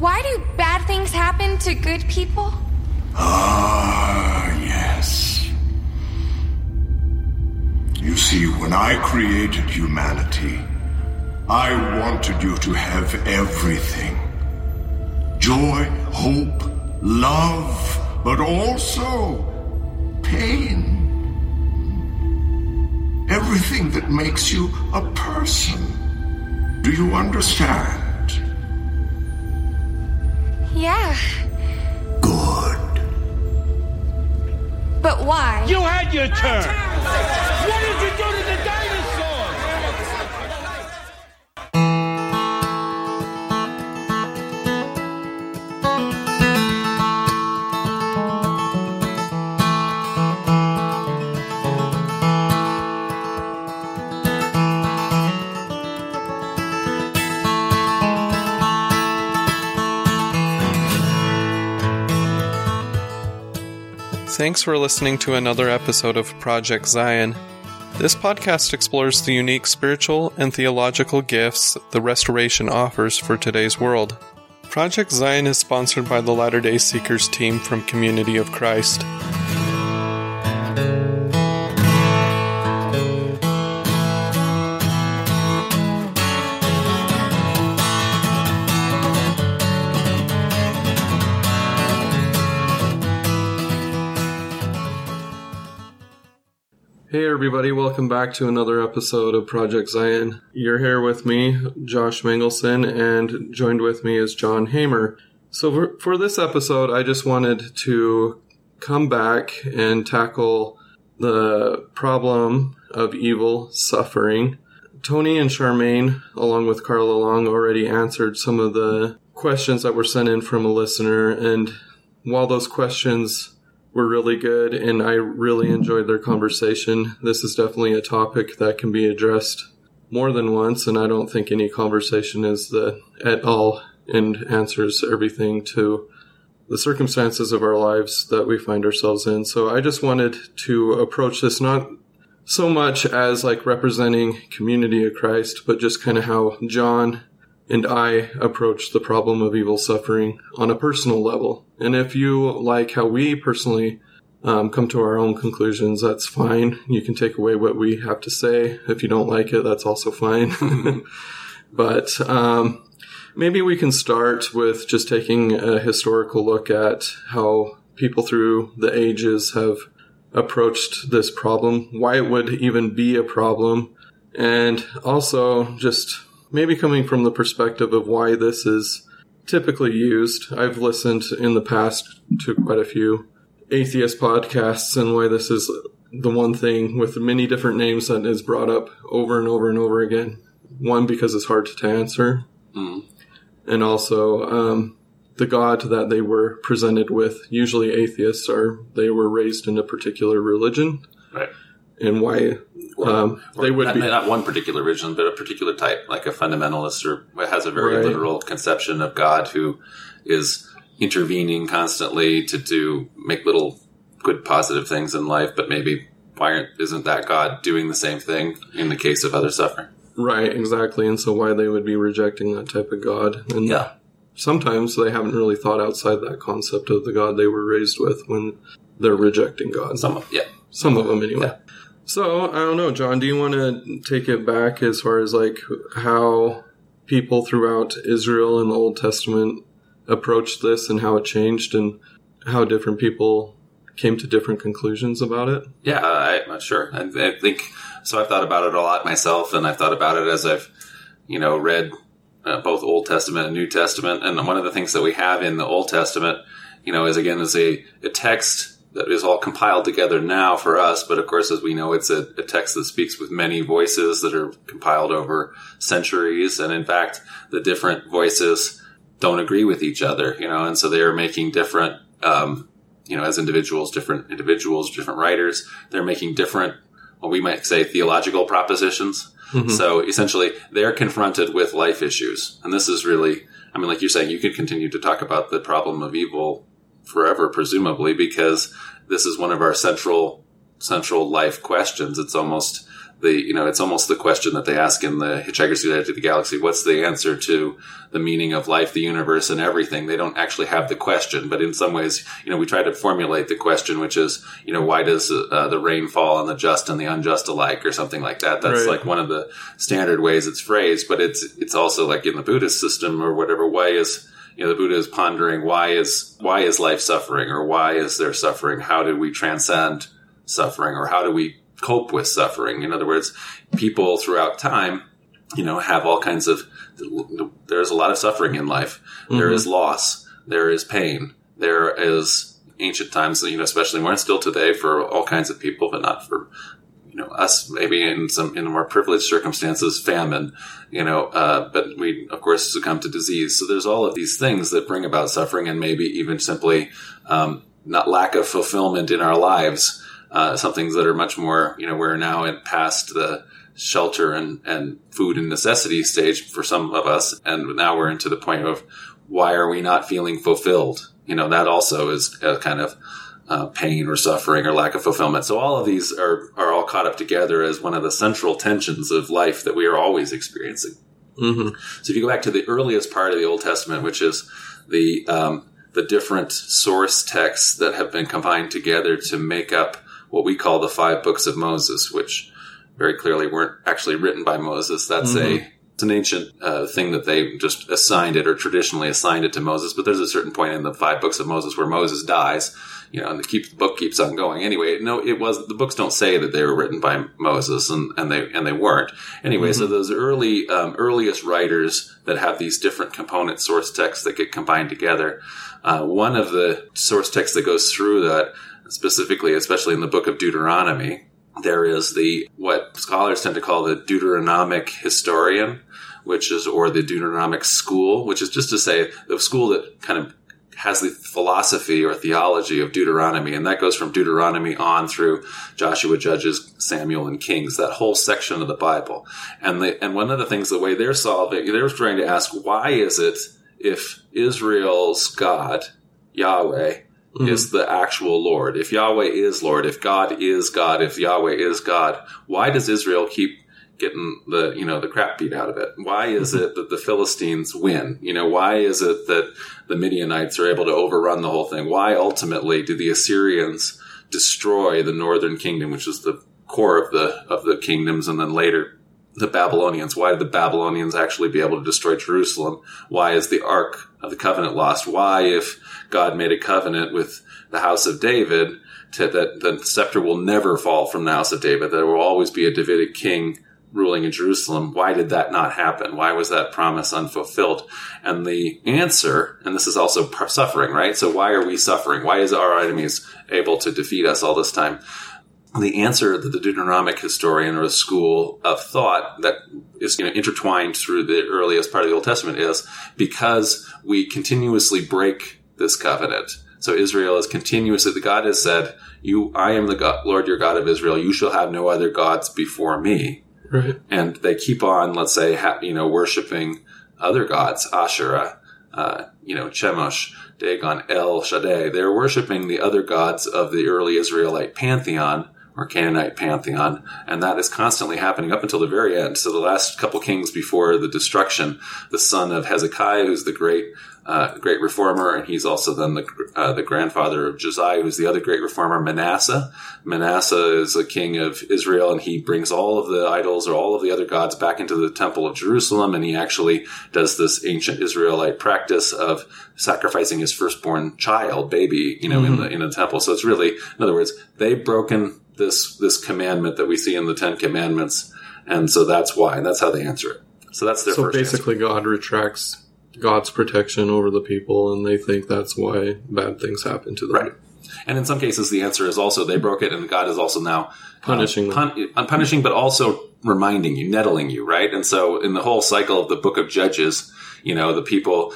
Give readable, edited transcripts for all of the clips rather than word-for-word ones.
Why do bad things happen to good people? Ah, yes. You see, when I created humanity, I wanted you to have everything. Joy, hope, love, but also pain. Everything that makes you a person. Do you understand? Yeah. Good. But why? You had your turn. What did you do to the dinosaurs? Thanks for listening to another episode of Project Zion. This podcast explores the unique spiritual and theological gifts the Restoration offers for today's world. Project Zion is sponsored by the Latter-day Seekers team from Community of Christ. Hey everybody, welcome back to another episode of Project Zion. You're here with me, Josh Mengelson, and joined with me is John Hamer. So for this episode, I just wanted to come back and tackle the problem of evil suffering. Tony and Charmaine, along with Carla Long, already answered some of the questions that were sent in from a listener, and while those questions were really good, and I really enjoyed their conversation. This is definitely a topic that can be addressed more than once, and I don't think any conversation is at all and answers everything to the circumstances of our lives that we find ourselves in. So I just wanted to approach this not so much as like representing Community of Christ, but just kind of how John and I approach the problem of evil suffering on a personal level. And if you like how we personally come to our own conclusions, that's fine. You can take away what we have to say. If you don't like it, that's also fine. But maybe we can start with just taking a historical look at how people through the ages have approached this problem, why it would even be a problem, and also just maybe coming from the perspective of why this is typically used. I've listened in the past to quite a few atheist podcasts and why this is the one thing with many different names that is brought up over and over and over again. One, because it's hard to answer. And also the God that they were presented with, usually atheists, they were raised in a particular religion. Right. And why they would be not one particular religion, but a particular type, like a fundamentalist, or has a very literal conception of God who is intervening constantly to make little good positive things in life, but maybe isn't that God doing the same thing in the case of other suffering? Right, exactly. And so why they would be rejecting that type of God. And sometimes they haven't really thought outside that concept of the God they were raised with when they're rejecting God. Some of them anyway. Yeah. So, I don't know, John, do you want to take it back as far as like how people throughout Israel in the Old Testament approached this and how it changed and how different people came to different conclusions about it? Yeah, I'm sure. I think, so I've thought about it a lot myself, and I've thought about it as I've, read both Old Testament and New Testament. And one of the things that we have in the Old Testament, is a text that is all compiled together now for us. But of course, as we know, it's a text that speaks with many voices that are compiled over centuries. And in fact, the different voices don't agree with each other, and so they are making different, as individuals, different writers, they're making different, what we might say, theological propositions. Mm-hmm. So essentially, they're confronted with life issues. And this is really, like you're saying, you could continue to talk about the problem of evil forever, presumably, because this is one of our central life questions. It's almost it's almost the question that they ask in the Hitchhiker's Guide to the Galaxy. What's the answer to the meaning of life, the universe, and everything? They don't actually have the question, but in some ways, we try to formulate the question, which is, why does the rain fall on the just and the unjust alike, or something like that? That's like one of the standard ways it's phrased, but it's also like in the Buddhist system or whatever way is, the Buddha is pondering why is life suffering, or why is there suffering? How do we transcend suffering, or how do we cope with suffering? In other words, people throughout time, have all kinds of, there's a lot of suffering in life. Mm-hmm. There is loss. There is pain. There is ancient times, especially more still today for all kinds of people, but not for, us, maybe in more privileged circumstances, famine, but we, of course, succumb to disease. So there's all of these things that bring about suffering, and maybe even simply, not lack of fulfillment in our lives. Some things that are much more, we're now past the shelter and food and necessity stage for some of us. And now we're into the point of, why are we not feeling fulfilled? That also is a kind of pain or suffering or lack of fulfillment. So all of these are all caught up together as one of the central tensions of life that we are always experiencing. Mm-hmm. So if you go back to the earliest part of the Old Testament, which is the different source texts that have been combined together to make up what we call the 5 books of Moses, which very clearly weren't actually written by Moses. That's it's an ancient thing that they just assigned it, or traditionally assigned it to Moses. But there's a certain point in the 5 books of Moses where Moses dies, and the book keeps on going. Anyway, the books don't say that they were written by Moses, and they weren't. Anyway, so those earliest writers that have these different component source texts that get combined together. One of the source texts that goes through that, specifically, especially in the book of Deuteronomy, there is what scholars tend to call the Deuteronomic historian, or the Deuteronomic school, which is just to say the school that kind of has the philosophy or theology of Deuteronomy. And that goes from Deuteronomy on through Joshua, Judges, Samuel, and Kings, that whole section of the Bible. And one of the things, the way they're solving, they're trying to ask, why is it if Israel's God, Yahweh, is the actual Lord, if Yahweh is Lord, if God is God, if Yahweh is God, why does Israel keep getting the crap beat out of it? Why is it that the Philistines win? Why is it that the Midianites are able to overrun the whole thing? Why ultimately do the Assyrians destroy the northern kingdom, which is the core of the kingdoms, and then later the Babylonians? Why did the Babylonians actually be able to destroy Jerusalem? Why is the Ark of the Covenant lost? Why, if God made a covenant with the house of David, that the scepter will never fall from the house of David, there will always be a Davidic king ruling in Jerusalem, why did that not happen? Why was that promise unfulfilled? And the answer, and this is also suffering, right? So why are we suffering? Why is our enemies able to defeat us all this time? The answer that the Deuteronomic historian, or the school of thought that is intertwined through the earliest part of the Old Testament, is because we continuously break this covenant. So Israel is continuously, the God has said, I am the God, Lord your God of Israel. You shall have no other gods before me. Right. And they keep on, let's say, worshiping other gods, Asherah, Chemosh, Dagon, El Shaddai. They're worshiping the other gods of the early Israelite pantheon, or Canaanite pantheon, and that is constantly happening up until the very end. So the last couple kings before the destruction, the son of Hezekiah, who's the great reformer, and he's also then the grandfather of Josiah, who's the other great reformer, Manasseh. Manasseh is a king of Israel, and he brings all of the idols or all of the other gods back into the temple of Jerusalem, and he actually does this ancient Israelite practice of sacrificing his firstborn child, baby, in the temple. So it's really, in other words, they've broken this commandment that we see in the 10 Commandments, and so that's why, and that's how they answer it. So that's their first basically answer. God retracts God's protection over the people, and they think that's why bad things happen to them. Right. And in some cases, the answer is also they broke it, and God is also now punishing them. Punishing, but also reminding you, nettling you, right? And so in the whole cycle of the book of Judges, the people,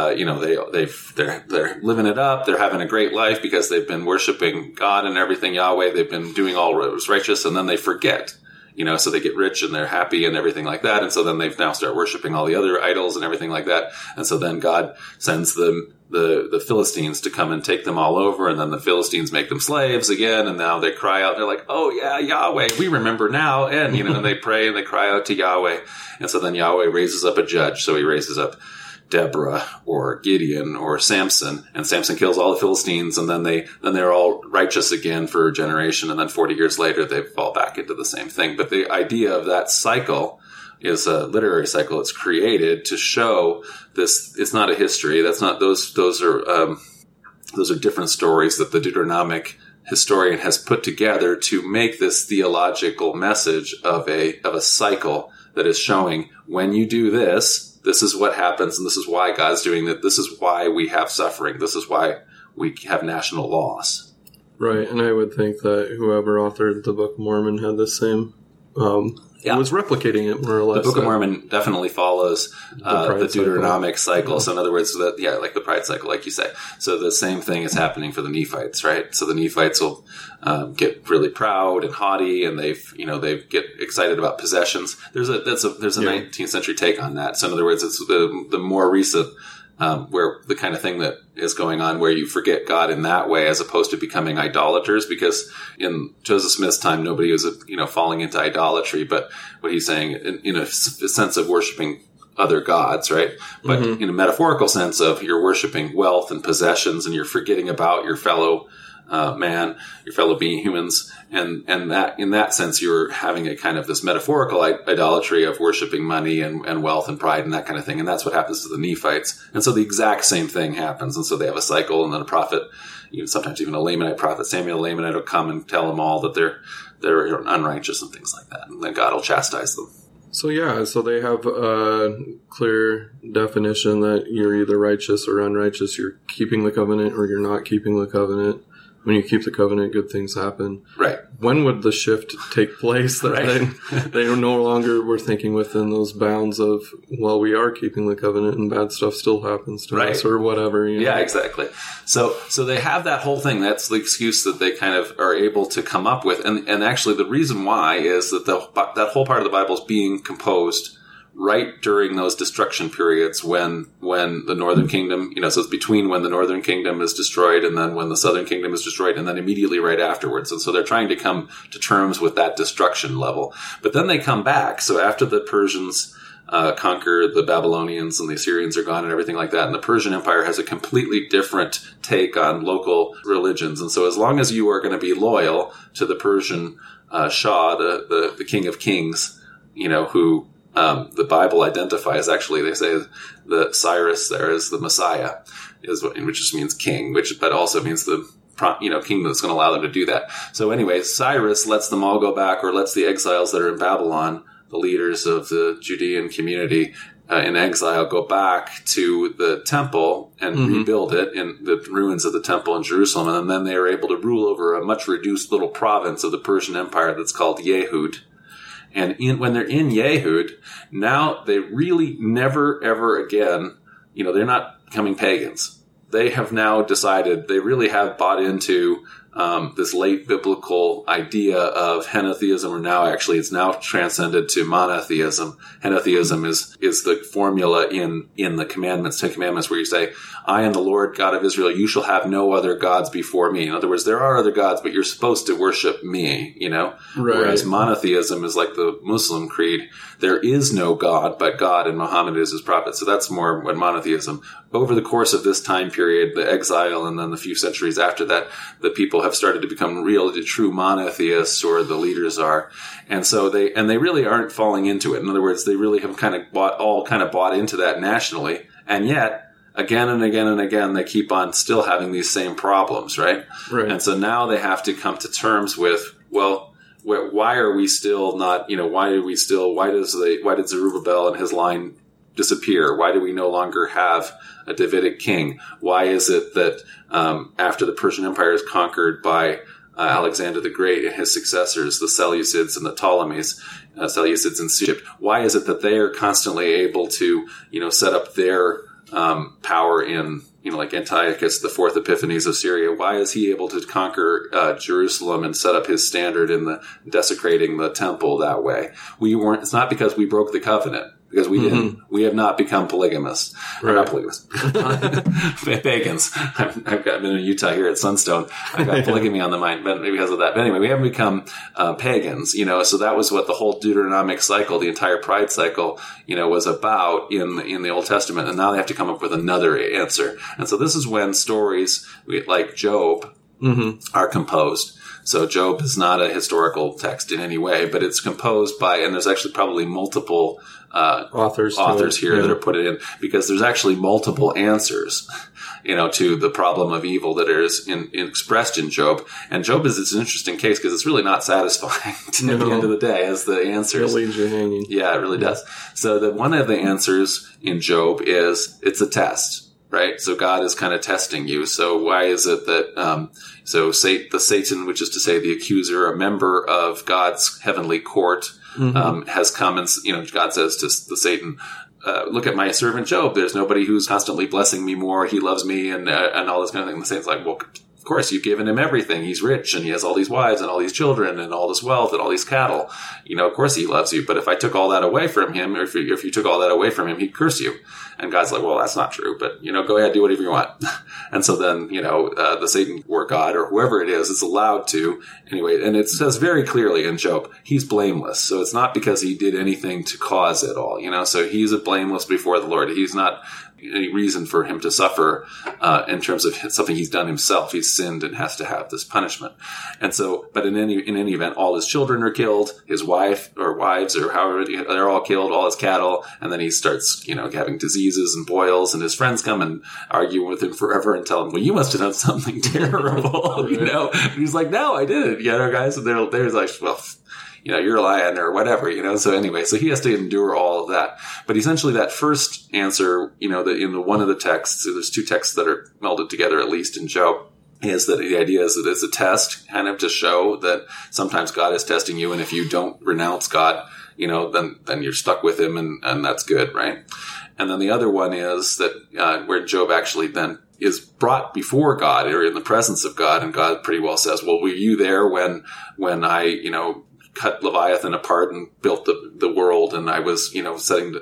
they're living it up. They're having a great life because they've been worshiping God and everything, Yahweh. They've been doing all that was righteous, and then they forget. so they get rich and they're happy and everything like that. And so then they now start worshiping all the other idols and everything like that. And so then God sends them the Philistines to come and take them all over. And then the Philistines make them slaves again. And now they cry out. They're like, oh yeah, Yahweh, we remember now. And, and they pray and they cry out to Yahweh. And so then Yahweh raises up a judge. So he raises up Deborah or Gideon or Samson, and Samson kills all the Philistines, and then they're all righteous again for a generation, and then 40 years later they fall back into the same thing. But the idea of that cycle is a literary cycle. It's created to show this. It's not a history. That's not those are different stories that the Deuteronomic historian has put together to make this theological message of a cycle that is showing when you do this. This is what happens, and this is why God's doing that. This is why we have suffering. This is why we have national loss. Right, and I would think that whoever authored the Book of Mormon had the same, was replicating it more or less. The Book of Mormon definitely follows the Deuteronomic cycle. So in other words, like the pride cycle, like you say. So the same thing is happening for the Nephites, right? So the Nephites will get really proud and haughty, and they get excited about possessions. There's a 19th century take on that. So in other words, it's the more recent where the kind of thing that is going on where you forget God in that way as opposed to becoming idolaters, because in Joseph Smith's time, nobody was, falling into idolatry, but what he's saying in a sense of worshiping other gods, right? But in a metaphorical sense of you're worshiping wealth and possessions, and you're forgetting about your fellow man, your fellow being humans, and that in that sense you're having a kind of this metaphorical idolatry of worshiping money and wealth and pride and that kind of thing, and that's what happens to the Nephites. And so the exact same thing happens, and so they have a cycle, and then a prophet, sometimes even a Lamanite prophet, Samuel the Lamanite, will come and tell them all that they're unrighteous and things like that, and then God will chastise them. So they have a clear definition that you're either righteous or unrighteous. You're keeping the covenant or you're not keeping the covenant. When you keep the covenant, good things happen. Right. When would the shift take place that they no longer were thinking within those bounds of, well, we are keeping the covenant and bad stuff still happens to us or whatever. Yeah, exactly. So they have that whole thing. That's the excuse that they kind of are able to come up with. And actually the reason why is that that whole part of the Bible is being composed right during those destruction periods when the Northern Kingdom, so it's between when the Northern Kingdom is destroyed and then when the Southern Kingdom is destroyed, and then immediately right afterwards. And so they're trying to come to terms with that destruction level. But then they come back. So after the Persians conquer the Babylonians and the Assyrians are gone and everything like that, and the Persian Empire has a completely different take on local religions. And so as long as you are going to be loyal to the Persian Shah, the King of Kings, who the Bible identifies, actually, they say the Cyrus there is the Messiah, which just means king, but also means the king that's going to allow them to do that. So anyway, Cyrus lets them all go back, or lets the exiles that are in Babylon, the leaders of the Judean community in exile, go back to the temple and rebuild it in the ruins of the temple in Jerusalem. And then they are able to rule over a much reduced little province of the Persian Empire that's called Yehud. And when they're in Yehud, now they really never, ever again, they're not becoming pagans. They have now decided, they really have bought into this late biblical idea of henotheism, or now actually it's now transcended to monotheism. Henotheism is the formula in the commandments, 10 Commandments, where you say, I am the Lord God of Israel, you shall have no other gods before me. In other words, there are other gods, but you're supposed to worship me, Right. Whereas monotheism is like the Muslim creed. There is no God but God, and Muhammad is his prophet. So that's more what monotheism. Over the course of this time period, the exile, and then the few centuries after that, the people have started to become true monotheists, or the leaders are. And so they really aren't falling into it. In other words, they really have kind of bought into that nationally. And yet, again and again and again, they keep on still having these same problems, right? Right. And so now they have to come to terms with, well, why are we still not, why did Zerubbabel and his line disappear? Why do we no longer have a Davidic king? Why is it that after the Persian Empire is conquered by Alexander the Great and his successors, the Seleucids and the Ptolemies, Seleucids in Egypt, why is it that they are constantly able to, set up their power in, like Antiochus, the fourth Epiphanes of Syria. Why is he able to conquer Jerusalem and set up his standard in the desecrating the temple that way? It's not because we broke the covenant. Because we didn't. We have not become polygamists. Right. Not polygamists. Pagans. I've been in Utah here at Sunstone. I've got polygamy on the mind, but maybe because of that. But anyway, we haven't become pagans, so that was what the whole Deuteronomic cycle, the entire pride cycle, was about in the Old Testament. And now they have to come up with another answer. And so this is when stories like Job are composed. So Job is not a historical text in any way, but it's composed by, and there's actually probably multiple authors here that are put in, because there's actually multiple answers, to the problem of evil that is expressed in Job. And Job is an interesting case because it's really not satisfying at the end of the day as the answers. It leaves you hanging. Yeah, it really does. So one of the answers in Job is it's a test. Right? So God is kind of testing you. So why is it that, the Satan, which is to say the accuser, a member of God's heavenly court, has come and, God says to the Satan, look at my servant Job. There's nobody who's constantly blessing me more. He loves me and all this kind of thing. And the Satan's like, well, of course, you've given him everything. He's rich and he has all these wives and all these children and all this wealth and all these cattle. Of course he loves you. But if I took all that away from him, or if you took all that away from him, he'd curse you. And God's like, well, that's not true, but, go ahead, do whatever you want. And so then, the Satan or God or whoever it is allowed to. Anyway, and it says very clearly in Job, he's blameless. So it's not because he did anything to cause it all, so he's blameless before the Lord. He's not any reason for him to suffer in terms of something he's done himself. He's sinned and has to have this punishment. And so, but in any event, all his children are killed, his wife or wives or however, they're all killed, all his cattle, and then he starts, having diseases and boils, and his friends come and argue with him forever and tell him, well, you must have done something terrible, And he's like, no, I didn't, guys, and they're like, well, you're lying or whatever, So anyway, so he has to endure all of that. But essentially that first answer, in one of the texts, so there's two texts that are melded together, at least in Job, is that the idea is that it's a test kind of to show that sometimes God is testing you. And if you don't renounce God, then you're stuck with him and that's good, right? And then the other one is that, where Job actually then is brought before God or in the presence of God. And God pretty well says, well, were you there when I, cut Leviathan apart and built the world, and I was, setting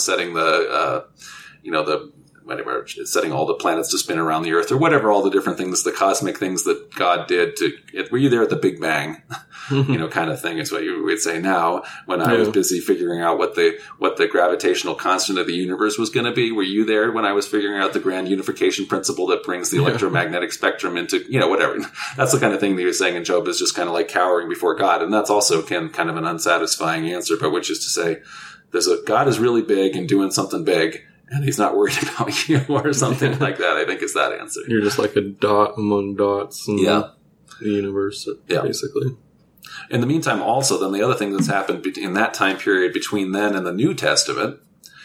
all the planets to spin around the earth, or whatever, all the different things, the cosmic things that God did were you there at the Big Bang? Kind of thing is what you would say now, when I was busy figuring out what the gravitational constant of the universe was going to be. Were you there when I was figuring out the grand unification principle that brings the electromagnetic spectrum into, whatever. That's the kind of thing that you're saying in Job is just kind of like cowering before God. And that's also kind of an unsatisfying answer, but which is to say, God is really big and doing something big, and he's not worried about you or something like that, I think is that answer. You're just like a dot among dots in the universe, basically. In the meantime, also, then the other thing that's happened in that time period between then and the New Testament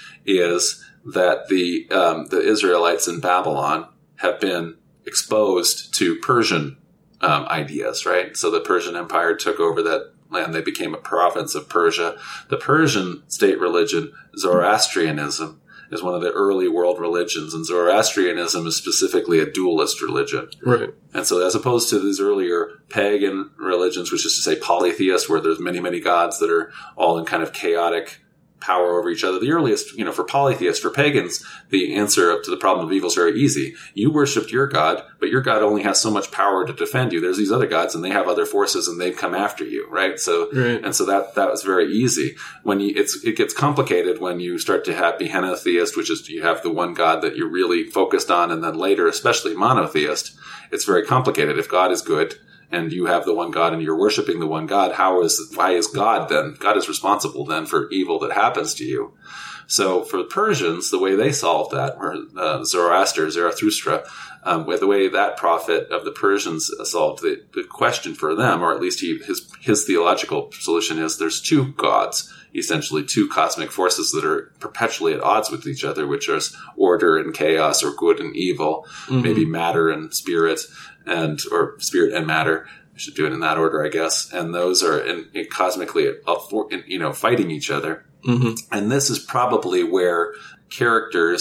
is that the Israelites in Babylon have been exposed to Persian ideas, right? So the Persian Empire took over that land. They became a province of Persia. The Persian state religion, Zoroastrianism, is one of the early world religions, and Zoroastrianism is specifically a dualist religion. Right. And so as opposed to these earlier pagan religions, which is to say polytheist, where there's many, many gods that are all in kind of chaotic power over each other. The earliest, for polytheists, for pagans, the answer to the problem of evil is very easy. You worshipped your god, but your god only has so much power to defend you. There's these other gods, and they have other forces, and they come after you, right? So, and so that was very easy. It gets complicated when you start to be henotheist, which is you have the one god that you're really focused on, and then later, especially monotheist, it's very complicated. If God is good, and you have the one God and you're worshiping the one God, why is God then? God is responsible then for evil that happens to you. So for the Persians, the way they solved that, or Zarathustra, with the way that prophet of the Persians solved the question for them, or at least his theological solution is there's two gods, essentially two cosmic forces that are perpetually at odds with each other, which are order and chaos, or good and evil, maybe matter and spirit, or spirit and matter. I should do it in that order, I guess. And those are cosmically, fighting each other. Mm-hmm. And this is probably where characters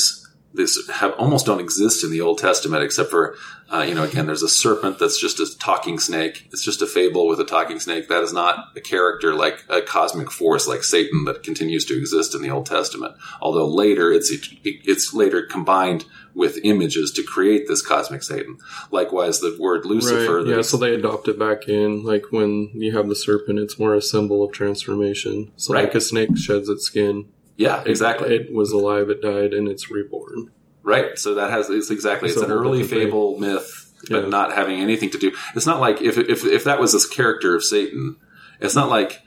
almost don't exist in the Old Testament, except for, again, there's a serpent that's just a talking snake. It's just a fable with a talking snake. That is not a character like a cosmic force like Satan that continues to exist in the Old Testament. Although later it's later combined with images to create this cosmic Satan. Likewise, the word Lucifer. Right. Yeah, so they adopt it back in. Like when you have the serpent, it's more a symbol of transformation. So like a snake sheds its skin. Yeah, exactly. It was alive, it died, and it's reborn. Right. So it's an early fable myth, but not having anything to do. It's not like if that was this character of Satan, it's not like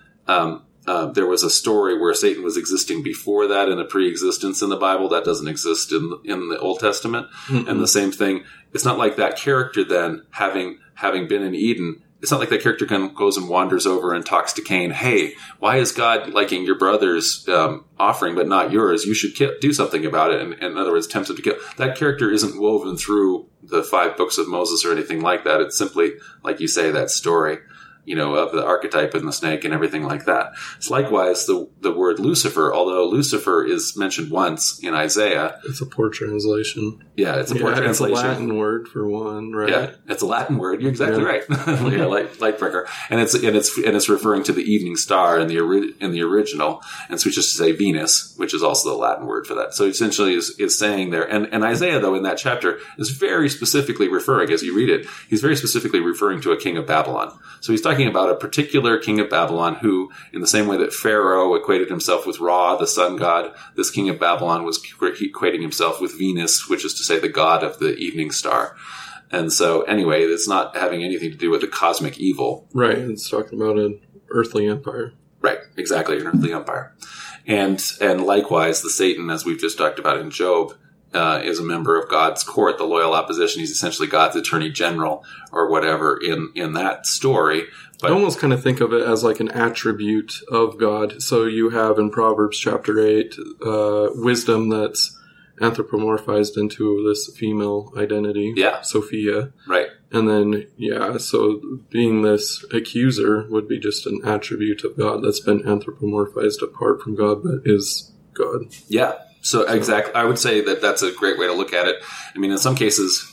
there was a story where Satan was existing before that in a pre-existence in the Bible. That doesn't exist in the Old Testament. Mm-hmm. And the same thing, it's not like that character then, having been in Eden, it's not like that character goes and wanders over and talks to Cain, hey, why is God liking your brother's offering but not yours? You should do something about it. And in other words, tempts him to kill. That character isn't woven through the 5 books of Moses or anything like that. It's simply, like you say, that story, of the archetype and the snake and everything like that. It's likewise the word Lucifer, although Lucifer is mentioned once in Isaiah. It's a poor translation. Yeah, it's a poor translation. It's a Latin word for one, right? Yeah, it's a Latin word. You're exactly right. Light breaker. And it's referring to the evening star in the original, and switches to say Venus, which is also the Latin word for that. So essentially is saying there, and Isaiah though in that chapter is very specifically referring, as you read it, he's very specifically referring to a king of Babylon. So he's talking about a particular king of Babylon who, in the same way that Pharaoh equated himself with Ra, the sun god, this king of Babylon was equating himself with Venus, which is to say the god of the evening star. And so, anyway, it's not having anything to do with the cosmic evil. Right. It's talking about an earthly empire. Right. Exactly. An earthly empire. And likewise, the Satan, as we've just talked about in Job, is a member of God's court, the loyal opposition. He's essentially God's attorney general or whatever in that story. But I almost kind of think of it as like an attribute of God. So you have in Proverbs chapter 8, wisdom that's anthropomorphized into this female identity. Yeah. Sophia. Right. And then, so being this accuser would be just an attribute of God that's been anthropomorphized apart from God, but is God. Yeah. So exactly, I would say that that's a great way to look at it. I mean, in some cases,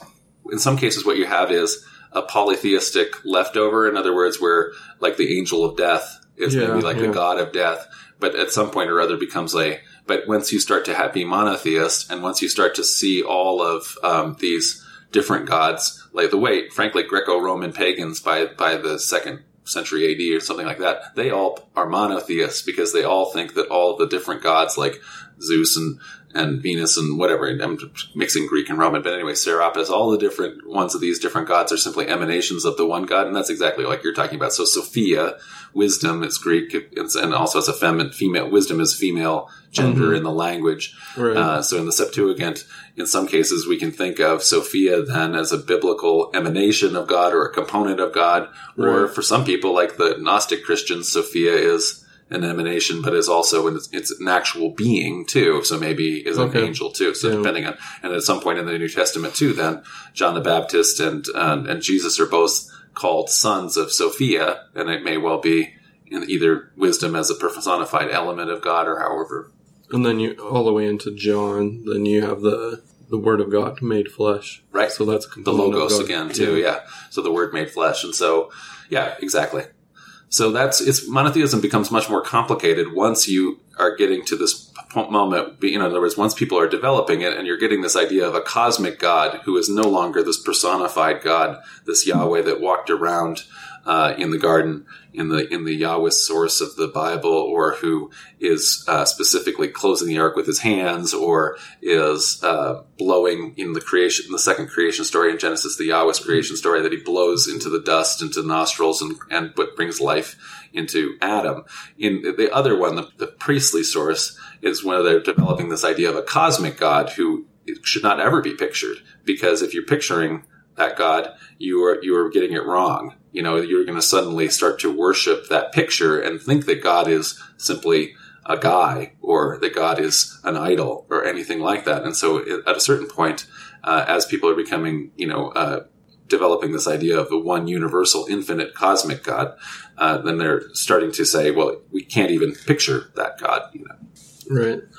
what you have is a polytheistic leftover. In other words, where like the angel of death is maybe like a god of death, but at some point or other becomes but once you start to be monotheist, and once you start to see all of these different gods, like the way, frankly, Greco-Roman pagans by the 2nd century AD or something like that, they all are monotheists because they all think that all of the different gods like Zeus and Venus and whatever, I'm mixing Greek and Roman, but anyway, Serapis, all the different ones of these different gods are simply emanations of the one God, and that's exactly like you're talking about. So Sophia, wisdom, is Greek, and also it's a female, wisdom is female gender in the language. Right. So in the Septuagint, in some cases, we can think of Sophia then as a biblical emanation of God or a component of God, or for some people, like the Gnostic Christians, Sophia is an emanation, but is also it's an actual being too. So maybe is an angel too. So depending on, and at some point in the New Testament too, then John the Baptist and Jesus are both called sons of Sophia, and it may well be in either wisdom as a personified element of God or however. And then you all the way into John, then you have the Word of God made flesh. Right. So that's the Logos again too. Yeah. So the Word made flesh, and so exactly. So monotheism becomes much more complicated once you are getting to this moment. In other words, once people are developing it and you're getting this idea of a cosmic God who is no longer this personified God, this Yahweh that walked around in the garden, in the Yahweh source of the Bible, or who is specifically closing the ark with his hands, or is blowing in the second creation story in Genesis, the Yahweh's creation story, that he blows into the dust, into nostrils, and brings life into Adam. In the other one, the priestly source, is when they're developing this idea of a cosmic God who should not ever be pictured, because if you're picturing that God, you are getting it wrong. You're going to suddenly start to worship that picture and think that God is simply a guy, or that God is an idol, or anything like that. And so at a certain point, as people are becoming, developing this idea of the one universal, infinite, cosmic God, then they're starting to say, well, we can't even picture that God. Right.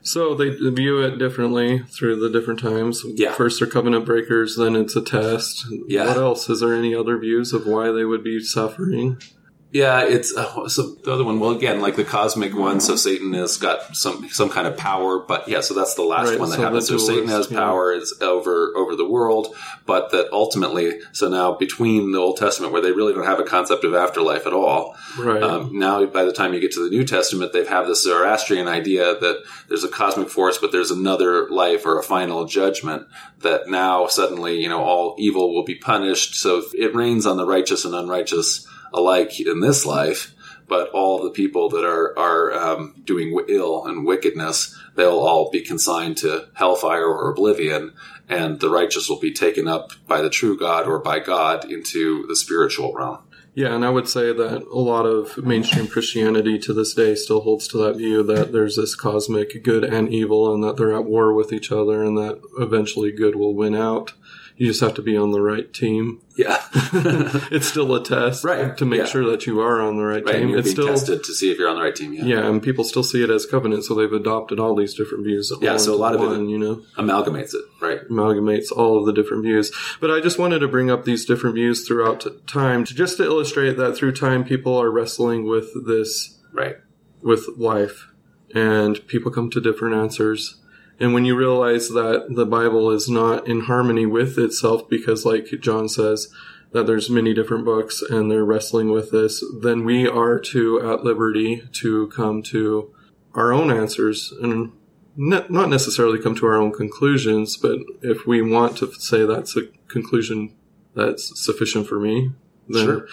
So they view it differently through the different times. Yeah. First they're covenant breakers, then it's a test. Yeah. What else? Is there any other views of why they would be suffering? Yeah, it's so the other one. Well, again, like the cosmic one. So Satan has got some kind of power, but yeah. So that's the last one that happens. So Satan has power is over the world, but that ultimately. So now between the Old Testament, where they really don't have a concept of afterlife at all, right? Now by the time you get to the New Testament, they have this Zoroastrian idea that there's a cosmic force, but there's another life or a final judgment. That now suddenly, all evil will be punished. So it rains on the righteous and unrighteous alike in this life, but all the people that are doing ill and wickedness, they'll all be consigned to hellfire or oblivion, and the righteous will be taken up by the true God or by God into the spiritual realm. Yeah, and I would say that a lot of mainstream Christianity to this day still holds to that view that there's this cosmic good and evil, and that they're at war with each other, and that eventually good will win out. You just have to be on the right team. Yeah. It's still a test to make sure that you are on the right team. And you're it's being still tested to see if you're on the right team. Yeah, and people still see it as covenant, so they've adopted all these different views. Yeah, so a lot of it amalgamates it, right? Amalgamates all of the different views. But I just wanted to bring up these different views throughout time, just to illustrate that through time people are wrestling with this, right, with life, and people come to different answers. And when you realize that the Bible is not in harmony with itself, because like John says, that there's many different books and they're wrestling with this, then we are at liberty to come to our own answers and not necessarily come to our own conclusions, but if we want to say that's a conclusion that's sufficient for me, then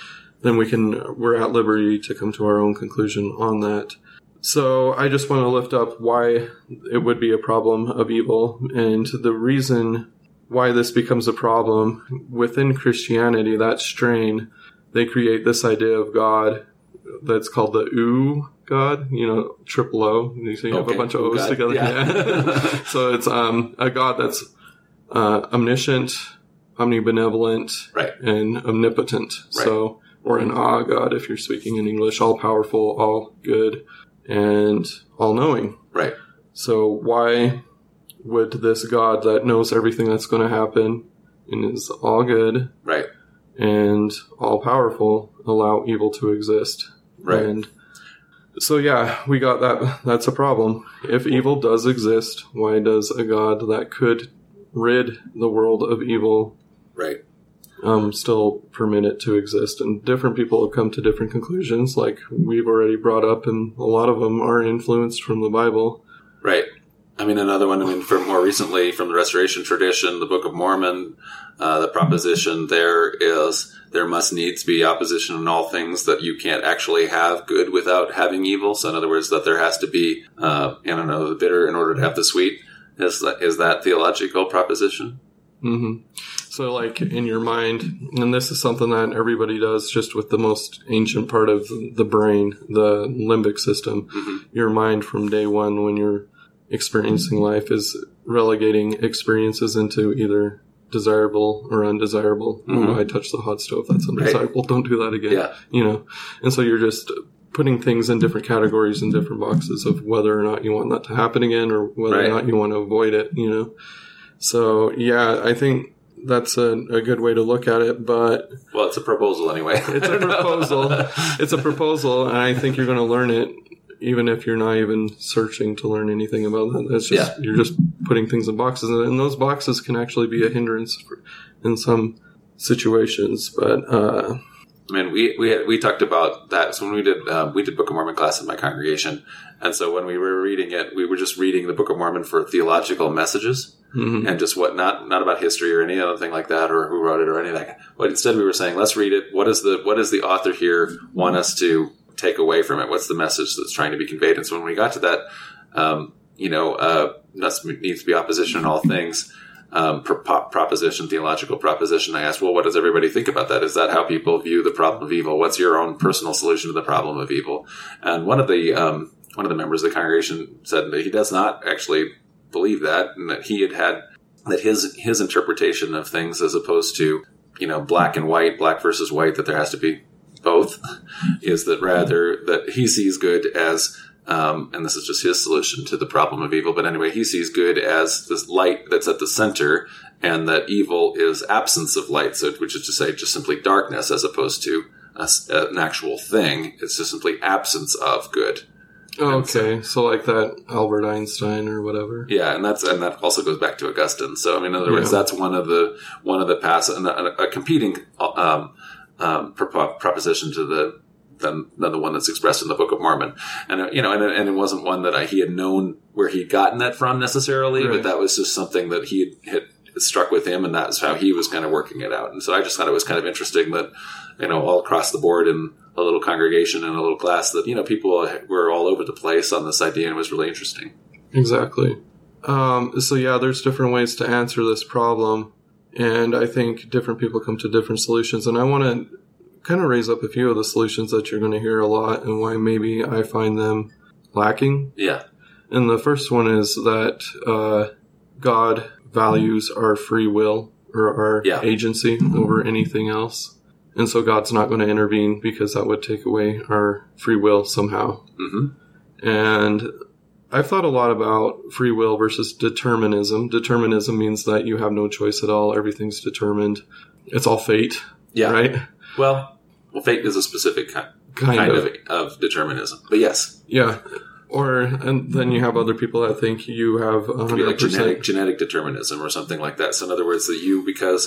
we're at liberty to come to our own conclusion on that. So I just want to lift up why it would be a problem of evil, and the reason why this becomes a problem within Christianity, that strain, they create this idea of God that's called the OO God, triple O. So you have a bunch of O's together. Yeah. So it's a God that's omniscient, omnibenevolent, right, and omnipotent. Right. So, or an God if you're speaking in English, all powerful, all good, and all-knowing. Right. So why would this God that knows everything that's going to happen and is all good, right, and all-powerful allow evil to exist? Right. And so, we got that. That's a problem. If evil does exist, why does a God that could rid the world of evil, right, still permit it to exist? And different people have come to different conclusions, like we've already brought up, and a lot of them are influenced from the Bible. Right. Another one, from more recently, from the Restoration tradition, the Book of Mormon, the proposition there is there must needs be opposition in all things, that you can't actually have good without having evil. So in other words, that there has to be, the bitter in order to have the sweet. Is that theological proposition? Mm-hmm. So like in your mind, and this is something that everybody does just with the most ancient part of the brain, the limbic system, your mind from day one when you're experiencing life is relegating experiences into either desirable or undesirable. Mm-hmm. I touched the hot stove. That's undesirable. Right. Don't do that again. Yeah. And so you're just putting things in different categories and different boxes of whether or not you want that to happen again or whether or not you want to avoid it, So, I think that's a good way to look at it, but... Well, it's a proposal anyway. It's a proposal, and I think you're going to learn it even if you're not even searching to learn anything about that. It's just you're just putting things in boxes, and those boxes can actually be a hindrance in some situations. But we talked about that. So when we did Book of Mormon class in my congregation, and so when we were reading it, we were just reading the Book of Mormon for theological messages. Mm-hmm. And just not about history or any other thing like that, or who wrote it or anything like that. But instead we were saying, let's read it. What does the author here want us to take away from it? What's the message that's trying to be conveyed? And so when we got to that, needs to be opposition in all things, proposition, theological proposition. I asked, well, what does everybody think about that? Is that how people view the problem of evil? What's your own personal solution to the problem of evil? And one of the members of the congregation said that he does not actually believe that, and that he had his interpretation of things, as opposed to black and white, black versus white, that there has to be both, is that rather that he sees good as And this is just his solution to the problem of evil. But anyway, he sees good as this light that's at the center, and that evil is absence of light, so which is to say just simply darkness as opposed to an actual thing. It's just simply absence of good. Okay, so like that Albert Einstein or whatever. Yeah, and that also goes back to Augustine. So I mean, in other words, that's one of the a competing proposition to the one that's expressed in the Book of Mormon. And and it wasn't one that he had known where he'd gotten that from necessarily, but that was just something that he had struck with him, and that's how he was kind of working it out. And so I just thought it was kind of interesting that all across the board in a little congregation and a little class that people were all over the place on this idea, and it was really interesting. Exactly. So yeah, there's different ways to answer this problem, and I think different people come to different solutions, and I want to kind of raise up a few of the solutions that you're going to hear a lot and why maybe I find them lacking. Yeah. And the first one is that God values our free will or our agency over anything else. And so God's not going to intervene because that would take away our free will somehow. Mm-hmm. And I've thought a lot about free will versus determinism. Determinism means that you have no choice at all. Everything's determined. It's all fate. Yeah. Right? Well, fate is a specific kind of determinism. But yes. Yeah. And then you have other people that think you have 100%. It could be like genetic determinism or something like that. So in other words, that you, because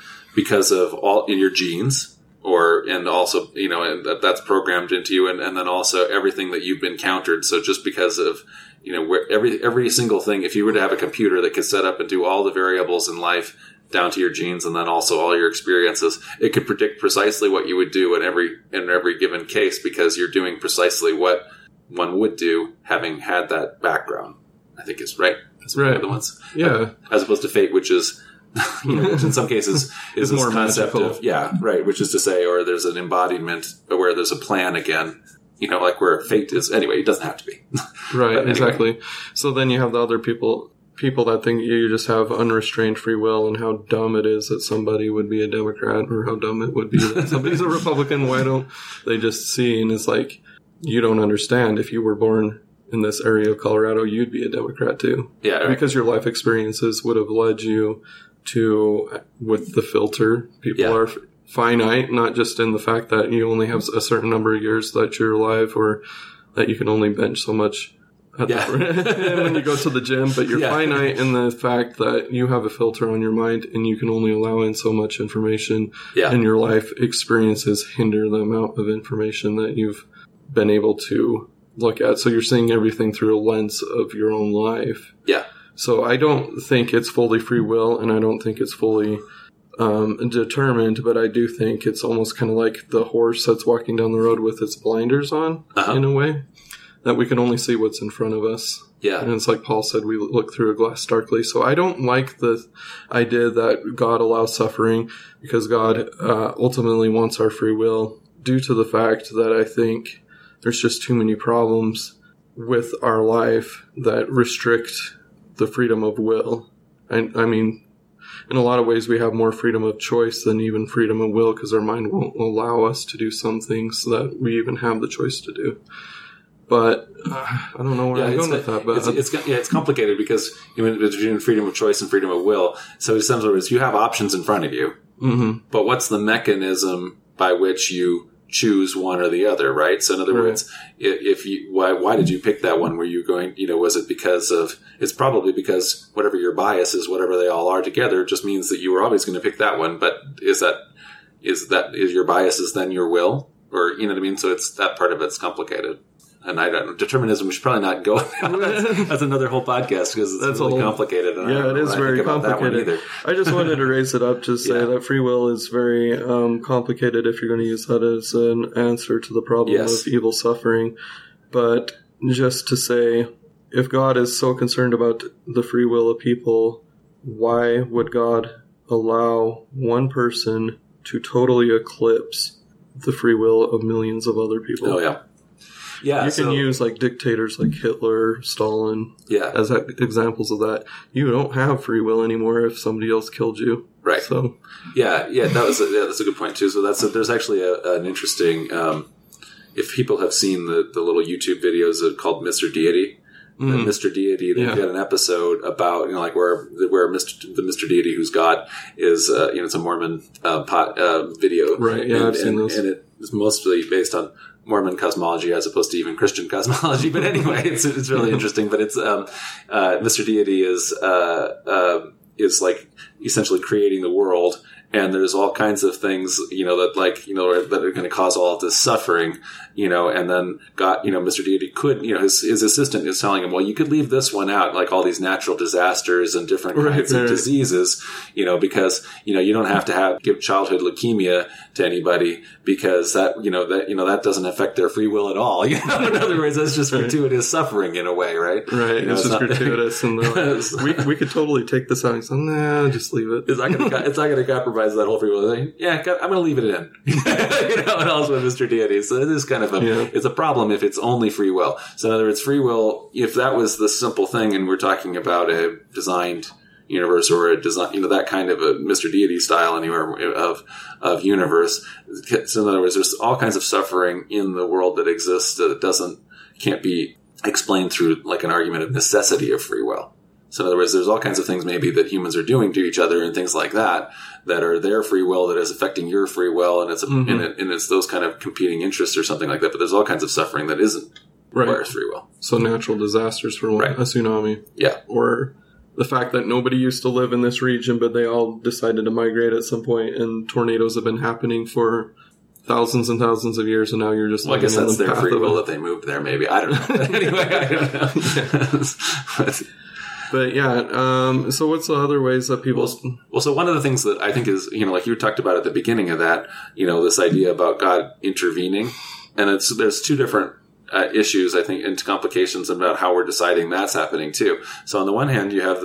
of all in your genes, and also, and that's programmed into you, and then also everything that you've encountered. So just because of, where every single thing, if you were to have a computer that could set up and do all the variables in life down to your genes, and then also all your experiences, it could predict precisely what you would do in every given case, because you're doing precisely what one would do having had that background. I think is right. That's right. The ones, as opposed to fate, which is, which in some cases is this more concept magical. of which is to say, or there's an embodiment where there's a plan again. Like where fate is. Anyway, it doesn't have to be. Right. Anyway. Exactly. So then you have the other people that think you just have unrestrained free will, and how dumb it is that somebody would be a Democrat, or how dumb it would be that somebody's a Republican. Why don't they just see? And it's like, you don't understand. If you were born in this area of Colorado, you'd be a Democrat too. Yeah. Right. Because your life experiences would have led you to, with the filter, people are finite, not just in the fact that you only have a certain number of years that you're alive, or that you can only bench so much when you go to the gym, but you're finite in the fact that you have a filter on your mind and you can only allow in so much information, and your life experiences hinder the amount of information that you've been able to look at. So you're seeing everything through a lens of your own life. Yeah. So I don't think it's fully free will, and I don't think it's fully determined, but I do think it's almost kind of like the horse that's walking down the road with its blinders on, in a way, that we can only see what's in front of us. Yeah. And it's like Paul said, we look through a glass darkly. So I don't like the idea that God allows suffering, because God ultimately wants our free will, due to the fact that I think there's just too many problems with our life that restrict the freedom of will. I mean, in a lot of ways, we have more freedom of choice than even freedom of will, because our mind won't allow us to do some things that we even have the choice to do. But I don't know where I'm going with that. But it's complicated, because between freedom of choice and freedom of will. So in some words, you have options in front of you, but what's the by which you choose one or the other, right? So in other words, why did you pick that one? Were you going, was it because of, it's probably because whatever your bias is, whatever they all are together, just means that you were always going to pick that one. But is your bias is then your will? Or, you know what I mean? So it's that part of it's complicated. And I don't know, determinism, we should probably not go. That's another whole podcast, because it's really complicated. And it is very complicated. I just wanted to raise it up to say that free will is very complicated if you're going to use that as an answer to the problem of evil suffering. But just to say, if God is so concerned about the free will of people, why would God allow one person to totally eclipse the free will of millions of other people? Oh, yeah. Yeah, you can use like dictators like Hitler, Stalin, as examples of that. You don't have free will anymore if somebody else killed you, right? So, that's a good point too. So there's actually an interesting if people have seen the little YouTube videos called Mr. Deity, and Mr. Deity, they've got an episode about, like where the Mr. Deity, who's God, is, it's a Mormon video. Right, yeah, I've seen those. And it is mostly based on Mormon cosmology as opposed to even Christian cosmology. But anyway, it's really interesting. But it's, Mr. Deity is like essentially creating the world. And there's all kinds of things, that are going to cause all of this suffering, and then God, Mr. Deity could, his assistant is telling him, well, you could leave this one out, like all these natural disasters and different kinds of diseases, because, you don't have to give childhood leukemia to anybody because that doesn't affect their free will at all. In other words, that's just gratuitous suffering in a way, right? Right. It's just gratuitous. And like, we could totally take this out and say, nah, just leave it. It's not going to compromise that whole free will thing. Yeah, I'm going to leave it in. And also with Mr. Deity. So it is kind of it's a problem if it's only free will. So in other words, free will, if that was the simple thing and we're talking about a designed universe or a design, that kind of a Mr. Deity style anywhere of universe. So in other words, there's all kinds of suffering in the world that exists that can't be explained through like an argument of necessity of free will. So in other words, there's all kinds of things maybe that humans are doing to each other and things like that are their free will that is affecting your free will, and it's those kind of competing interests or something like that. But there's all kinds of suffering that isn't requires free will. So natural disasters for one, a tsunami, or the fact that nobody used to live in this region, but they all decided to migrate at some point, and tornadoes have been happening for thousands and thousands of years, and now you're just. Well, I guess that's their free will that they moved there. Maybe I don't know. Anyway, I don't know. But yeah, so what's the other ways that people... Well, so one of the things that I think is, like you talked about at the beginning of that, this idea about God intervening, and there's two different issues, I think, and complications about how we're deciding that's happening too. So on the one hand, you have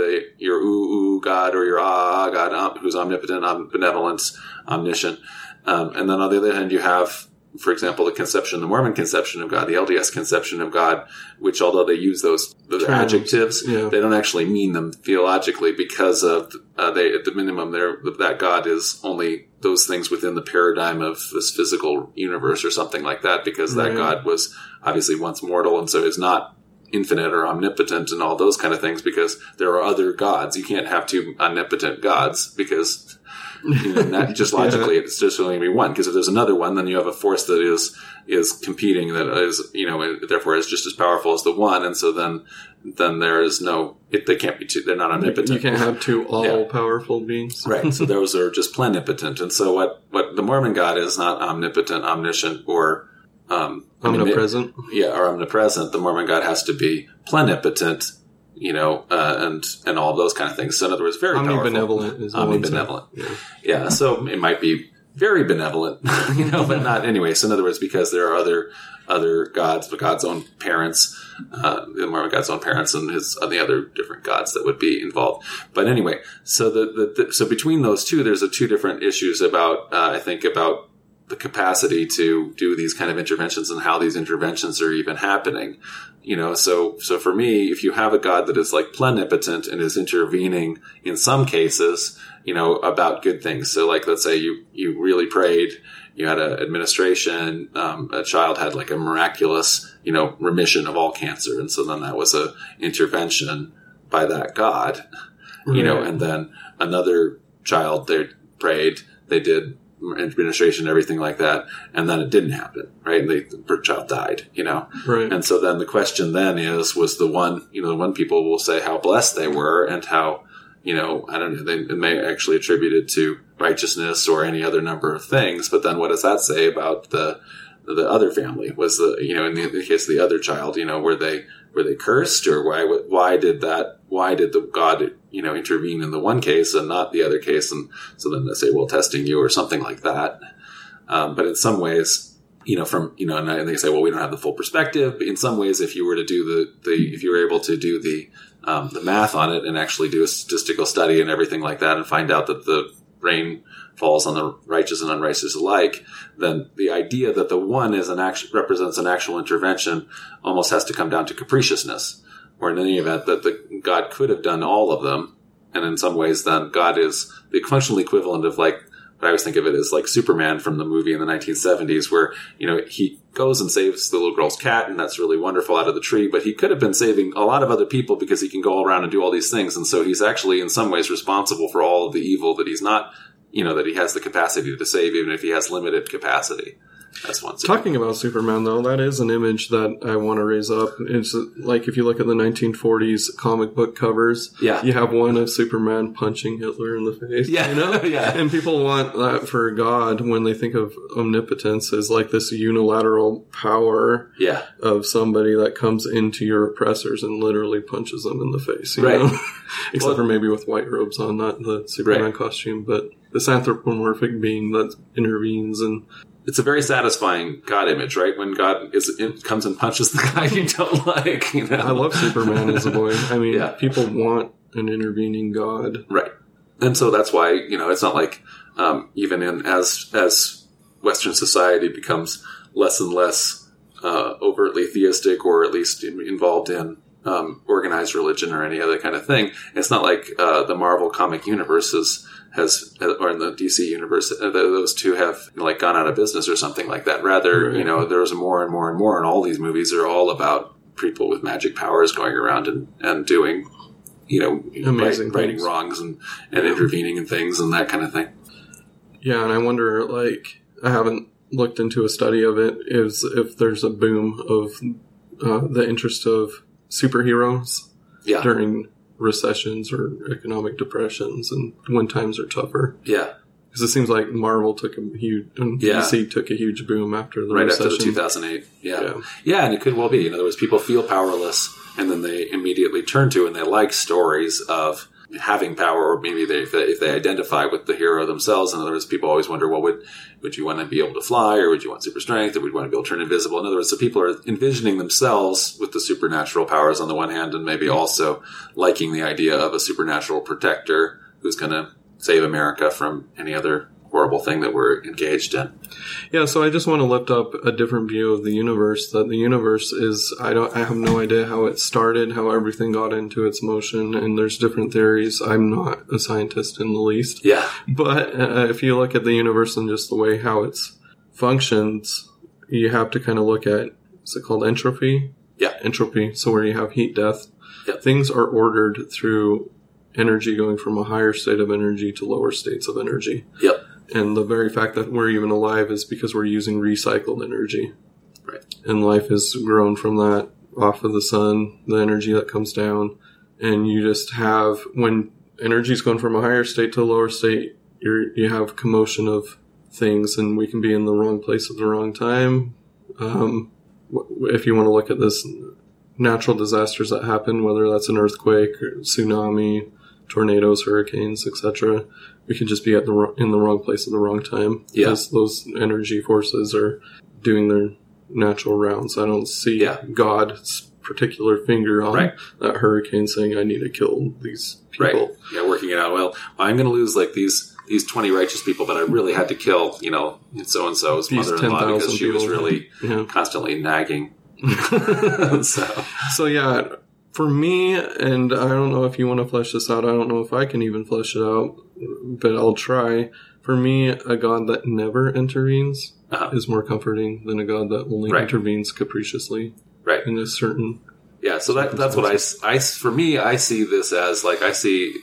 your God or your God, who's omnipotent, benevolent, omniscient. And then on the other hand, you have, for example, the Mormon conception of God, the LDS conception of God, which although they use those adjectives, they don't actually mean them theologically because of, at the minimum, that God is only those things within the paradigm of this physical universe or something like that, because that God was obviously once mortal and so is not infinite or omnipotent and all those kind of things, because there are other gods. You can't have two omnipotent gods because... not just logically, it's just only going to be one. Because if there's another one, then you have a force that is competing, that is, therefore is just as powerful as the one. And so then there is they can't be two. They're not omnipotent. You can't have two all-powerful beings, right? So those are just plenipotent. And so what the Mormon God is not omnipotent, omniscient, or omnipresent. Or omnipresent. The Mormon God has to be plenipotent. And all of those kind of things. So in other words, very omnibenevolent is omnibenevolent. Yeah. So it might be very benevolent, but not anyway. So in other words, because there are other gods, the God's own parents, the Mormon God's own parents, and the other different gods that would be involved. But anyway, so so between those two, there's two different issues about, I think, about the capacity to do these kind of interventions and how these interventions are even happening. So for me, if you have a God that is like plenipotent and is intervening in some cases, about good things. So like, let's say you really prayed, you had an administration, a child had like a miraculous, remission of all cancer. And so then that was a intervention by that God, and then another child, they prayed, they did administration, everything like that, and then it didn't happen, right? And the child died, Right. And so then the question then was the one people will say how blessed they were and how, I don't know, they may actually attribute it to righteousness or any other number of things, but then what does that say about the other family? Was in the case of the other child, were they cursed, or why did the God, intervene in the one case and not the other case? And so then they say, well, testing you or something like that. But in some ways, and they say, well, we don't have the full perspective. But in some ways, if you were to do if you were able to do the math on it and actually do a statistical study and everything like that and find out that the rain falls on the righteous and unrighteous alike, then the idea that the one represents an actual intervention almost has to come down to capriciousness, or in any event that the God could have done all of them. And in some ways, then God is the functional equivalent of like But I always think of it as like Superman from the movie in the 1970s where, he goes and saves the little girl's cat, and that's really wonderful out of the tree, but he could have been saving a lot of other people because he can go around and do all these things. And so he's actually in some ways responsible for all of the evil that he's not, that he has the capacity to save, even if he has limited capacity. That's one. Talking about Superman, though, that is an image that I want to raise up. It's like if you look at the 1940s comic book covers, you have one of Superman punching Hitler in the face. Yeah. Yeah. And people want that for God when they think of omnipotence as like this unilateral power of somebody that comes into your oppressors and literally punches them in the face. You know? Except for maybe with white robes on, not the Superman costume, but this anthropomorphic being that intervenes and... It's a very satisfying God image, right? When God comes and punches the guy you don't like. I love Superman as a boy. I mean, people want an intervening God. Right. And so that's why, it's not like even as Western society becomes less and less overtly theistic or at least involved in organized religion or any other kind of thing, it's not like the Marvel comic universe or in the DC universe, those two have gone out of business or something like that. Rather, there's more and more and more, and all these movies are all about people with magic powers going around and doing, amazing righting wrongs and intervening in things and that kind of thing. Yeah, and I wonder, I haven't looked into a study of it, is if there's a boom of the interest of superheroes during recessions or economic depressions and when times are tougher. Yeah. Because it seems like Marvel took a huge, and DC took a huge boom after the recession. Right after the 2008. Yeah, and it could well be. In other words, people feel powerless and then they immediately turn to and they like stories of having power, or maybe if they identify with the hero themselves. In other words, people always wonder, well, would you want to be able to fly, or would you want super strength, or would you want to be able to turn invisible? In other words, so people are envisioning themselves with the supernatural powers on the one hand, and maybe also liking the idea of a supernatural protector who's going to save America from any other horrible thing that we're engaged in. Yeah, so I just want to lift up a different view of the universe, that the universe is, I have no idea how it started, how everything got into its motion, and there's different theories. I'm not a scientist in the least. Yeah. But if you look at the universe and just the way how it functions, you have to kind of look at, is it called entropy? Yeah. Entropy, so where you have heat death. Yep. Things are ordered through energy going from a higher state of energy to lower states of energy. Yep. And the very fact that we're even alive is because we're using recycled energy. Right. And life has grown from that, off of the sun, the energy that comes down. And you just have, when energy's going from a higher state to a lower state, you have commotion of things, and we can be in the wrong place at the wrong time. If you want to look at this, natural disasters that happen, whether that's an earthquake or tsunami, tornadoes, hurricanes, etc., we can just be in the wrong place at the wrong time. Yeah. Because those energy forces are doing their natural rounds. I don't see God's particular finger on that hurricane saying, I need to kill these people. Right. Yeah, working it out. Well, I'm going to lose these 20 righteous people, but I really had to kill, so-and-so's mother-in-law because she was really constantly nagging. So yeah, for me, and I don't know if you want to flesh this out, I don't know if I can even flesh it out, but I'll try. For me, a God that never intervenes is more comforting than a God that only intervenes capriciously. Right. In a certain... Yeah, so that's what I for me, I see this as, I see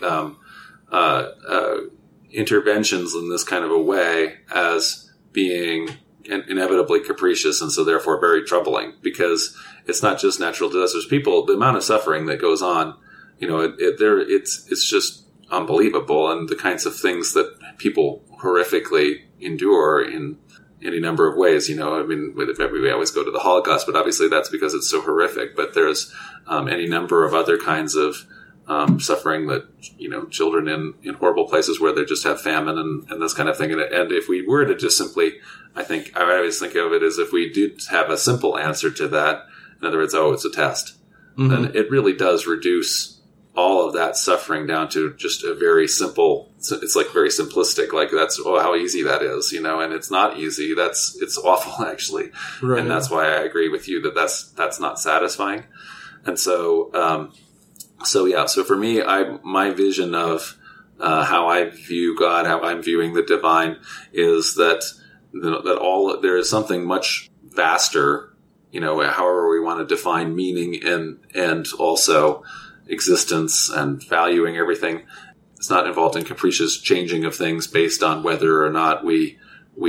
interventions in this kind of a way as being inevitably capricious, and so therefore very troubling, because it's not just natural disasters. The amount of suffering that goes on, it's just unbelievable, and the kinds of things that people horrifically endure in any number of ways. We always go to the Holocaust, but obviously that's because it's so horrific. But there's any number of other kinds of suffering that, children in horrible places where they just have famine and this kind of thing. And if we were to just simply, I always think of it as if we did have a simple answer to that, in other words, it's a test, then it really does reduce all of that suffering down to just a very simple, it's like very simplistic, like that's how easy that is, and it's not easy. It's awful, actually. Right. And that's why I agree with you that that's not satisfying. And so, so for me, my vision of how I view God, how I'm viewing the divine, is that there is something much vaster, however we want to define meaning and also existence and valuing everything. It's not involved in capricious changing of things based on whether or not we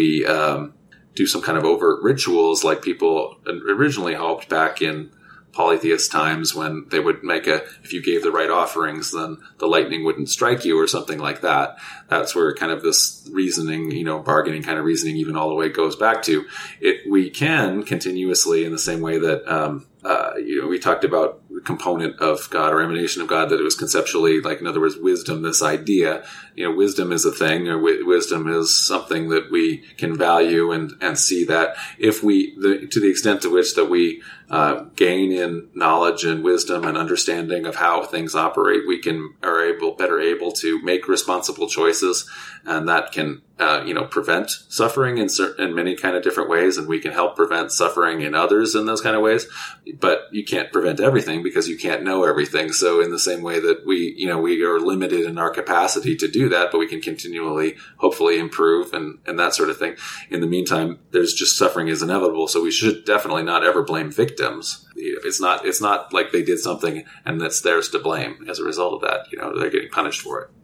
do some kind of overt rituals like people originally hoped back in polytheist times, when they would if you gave the right offerings, then the lightning wouldn't strike you or something like that. That's where kind of this reasoning, bargaining kind of reasoning even all the way goes back to it. We can continuously, in the same way that, we talked about the component of God or emanation of God, that it was conceptually, like, in other words, wisdom, this idea, wisdom is a thing, or wisdom is something that we can value and see that if to the extent to which that we gain in knowledge and wisdom and understanding of how things operate, we are better able to make responsible choices, and that can prevent suffering in many kind of different ways, and we can help prevent suffering in others in those kind of ways. But you can't prevent everything because you can't know everything. So in the same way that we are limited in our capacity to do that, but we can continually, hopefully, improve and that sort of thing. In the meantime, there's just suffering is inevitable. So we should definitely not ever blame victims. It's not like they did something and that's theirs to blame as a result of that. They're getting punished for it.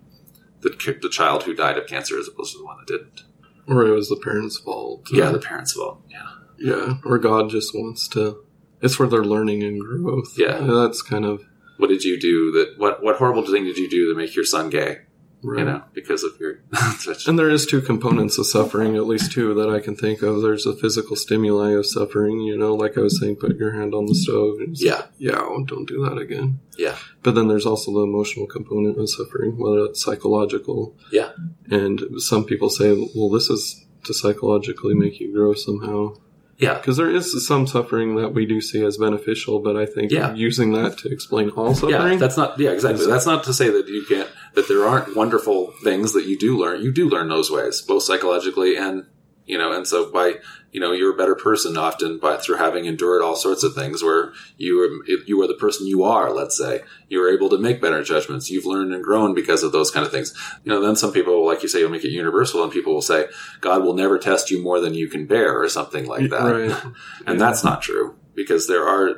The child who died of cancer as opposed to the one that didn't. Or it was the parents' fault. Yeah, the parents' fault. Yeah. Yeah, or God just wants to... It's for their learning and growth. Yeah. That's kind of... What did you do what horrible thing did you do to make your son gay? Right. Because of your... And there is two components of suffering, at least two that I can think of. There's a physical stimuli of suffering, like I was saying, put your hand on the stove. And don't do that again. Yeah. But then there's also the emotional component of suffering, whether it's psychological. Yeah. And some people say, well, this is to psychologically make you grow somehow. Yeah. Because there is some suffering that we do see as beneficial, but I think using that to explain all suffering... Yeah, that's not... Yeah, exactly. That's not to say that you can't... That there aren't wonderful things that you do learn. You do learn those ways, both psychologically and, and so by, you're a better person often through having endured all sorts of things where you are the person you are, let's say. You're able to make better judgments. You've learned and grown because of those kind of things. Then some people, like you say, will make it universal, and people will say, God will never test you more than you can bear, or something like that. Right. And that's not true, because there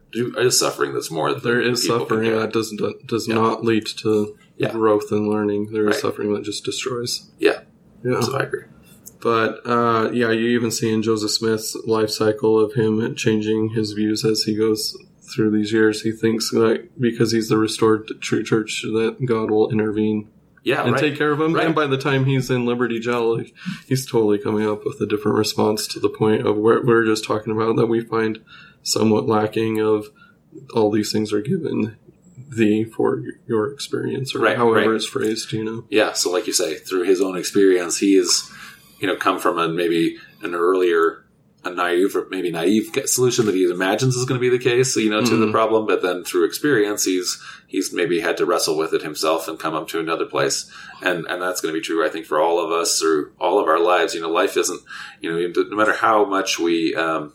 is suffering that's more than there is suffering that does not lead to growth and learning. There is suffering that just destroys. Yeah. So I agree. But, you even see in Joseph Smith's life cycle of him changing his views as he goes through these years. He thinks that because he's the restored true church, that God will intervene and take care of him. Right. And by the time he's in Liberty Jail, he's totally coming up with a different response to the point of what we're just talking about, that we find somewhat lacking of all these things are given thee for your experience, or however it's phrased, Yeah, so like you say, through his own experience, he is... come from maybe an earlier, naive solution that he imagines is going to be the case, to the problem. But then through experience, he's maybe had to wrestle with it himself and come up to another place. And that's going to be true, I think, for all of us through all of our lives. Life isn't, no matter how much we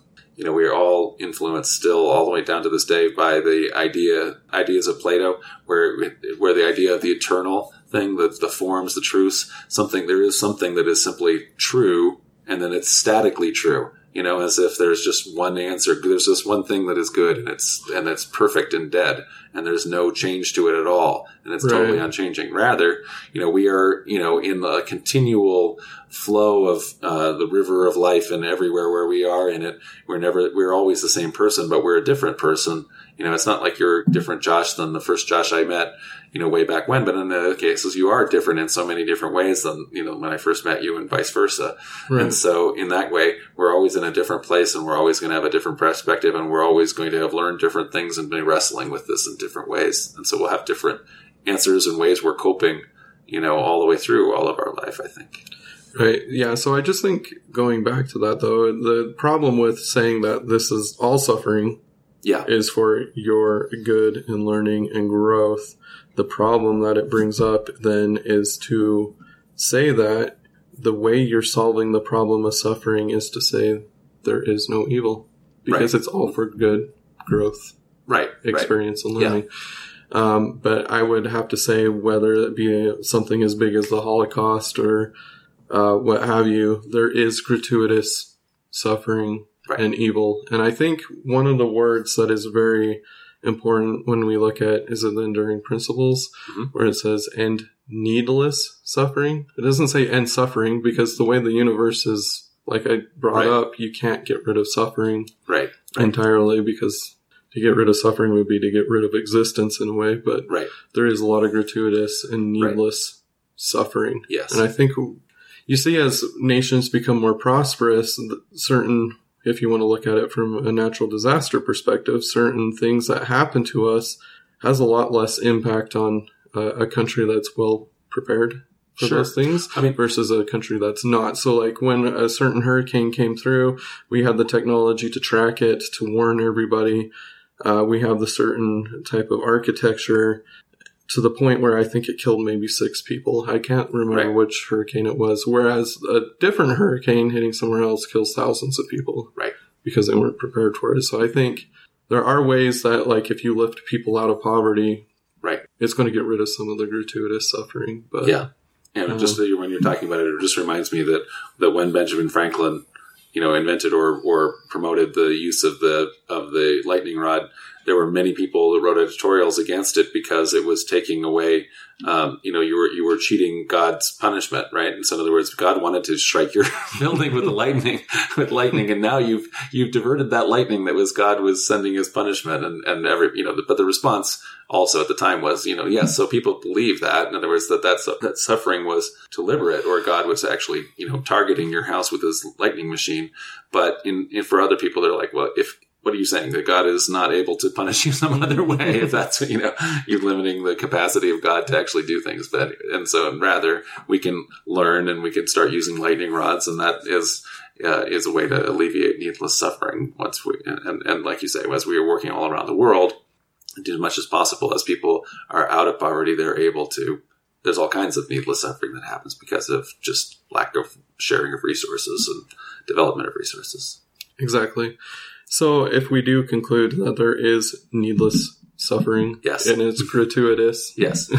are all influenced still all the way down to this day by the ideas of Plato, where the idea of the eternal thing, the forms, the truths, there is something that is simply true, and then it's statically true. As if there's just one answer. There's just one thing that is good, and it's perfect and dead, and there's no change to it at all, and it's totally unchanging. Rather, we are, in a continual flow of the river of life, and everywhere where we are in it, we're always the same person, but we're a different person. It's not like you're a different Josh than the first Josh I met, way back when, but in other cases, you are different in so many different ways than, when I first met you, and vice versa. Right. And so in that way, we're always in a different place, and we're always going to have a different perspective, and we're always going to have learned different things and be wrestling with this in different ways. And so we'll have different answers and ways we're coping, all the way through all of our life, I think. Right. Yeah. So I just think, going back to that, though, the problem with saying that this is all suffering is for your good and learning and growth. The problem that it brings up then is to say that the way you're solving the problem of suffering is to say there is no evil, because it's all for good growth, experience and learning. But I would have to say whether it be something as big as the Holocaust or what have you, there is gratuitous suffering and evil. And I think one of the words that is very important when we look at is it the Enduring Principles, where it says, and needless suffering. It doesn't say end suffering, because the way the universe is, like I brought up, you can't get rid of suffering entirely, because to get rid of suffering would be to get rid of existence in a way, but there is a lot of gratuitous and needless suffering. Yes. And I think you see as nations become more prosperous, certain, if you want to look at it from a natural disaster perspective, certain things that happen to us has a lot less impact on a country that's well prepared for those things, versus a country that's not. So like when a certain hurricane came through, we had the technology to track it, to warn everybody. We have the certain type of architecture to the point where I think it killed maybe 6 people. I can't remember which hurricane it was. Whereas a different hurricane hitting somewhere else kills thousands of people. Because they weren't prepared for it. So I think there are ways that, like, if you lift people out of poverty, it's going to get rid of some of the gratuitous suffering. But and just when you're talking about it, it just reminds me that when Benjamin Franklin, invented or promoted the use of the lightning rod, there were many people that wrote editorials against it because it was taking away, you were cheating God's punishment, right? And so in other words, God wanted to strike your building with lightning, and now you've diverted that lightning that was God was sending as punishment, but the response also at the time was, yes, so people believe that. In other words, that suffering was deliberate, or God was actually, targeting your house with his lightning machine. But for other people, they're like, well, what are you saying? That God is not able to punish you some other way? If that's, you're limiting the capacity of God to actually do things. But, and so rather we can learn and we can start using lightning rods. And that is a way to alleviate needless suffering once and like you say, as we are working all around the world, do as much as possible as people are out of poverty, they're able to, there's all kinds of needless suffering that happens because of just lack of sharing of resources and development of resources. Exactly. So if we do conclude that there is needless suffering, and it's gratuitous,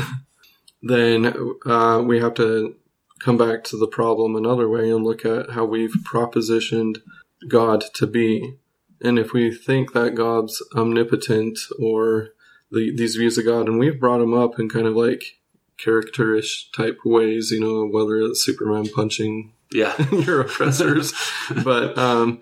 then we have to come back to the problem another way and look at how we've propositioned God to be. And if we think that God's omnipotent, or these views of God, and we've brought them up in kind of like character-ish type ways, whether it's Superman punching your oppressors, but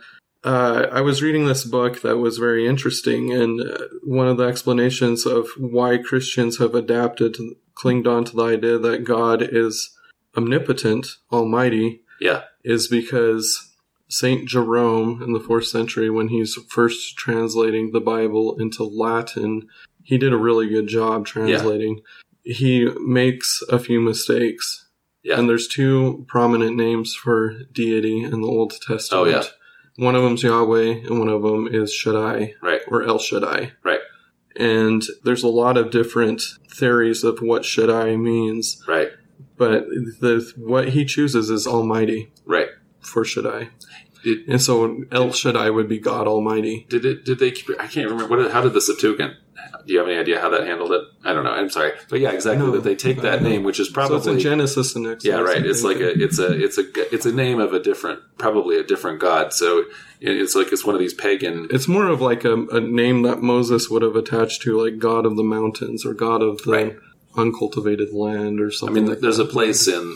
I was reading this book that was very interesting, and one of the explanations of why Christians have clinged on to the idea that God is omnipotent, almighty, is because Saint Jerome in the 4th century, when he's first translating the Bible into Latin, he did a really good job translating. He makes a few mistakes, and there's 2 prominent names for deity in the Old Testament. One of them's Yahweh, and one of them is Shaddai, or El Shaddai. And there's a lot of different theories of what Shaddai means. But what he chooses is Almighty. For Shaddai. And so El Shaddai would be God Almighty. Did they? I can't remember. How did the Septuagint? Do you have any idea how that handled it? I don't know. I'm sorry, but exactly. That they take that name, which is probably so it's in Genesis and Exodus. It's like it's a name of probably a different god. So it's like it's one of these pagan. It's more of like a name that Moses would have attached to, like God of the mountains or God of the uncultivated land or something. I mean, there's a place in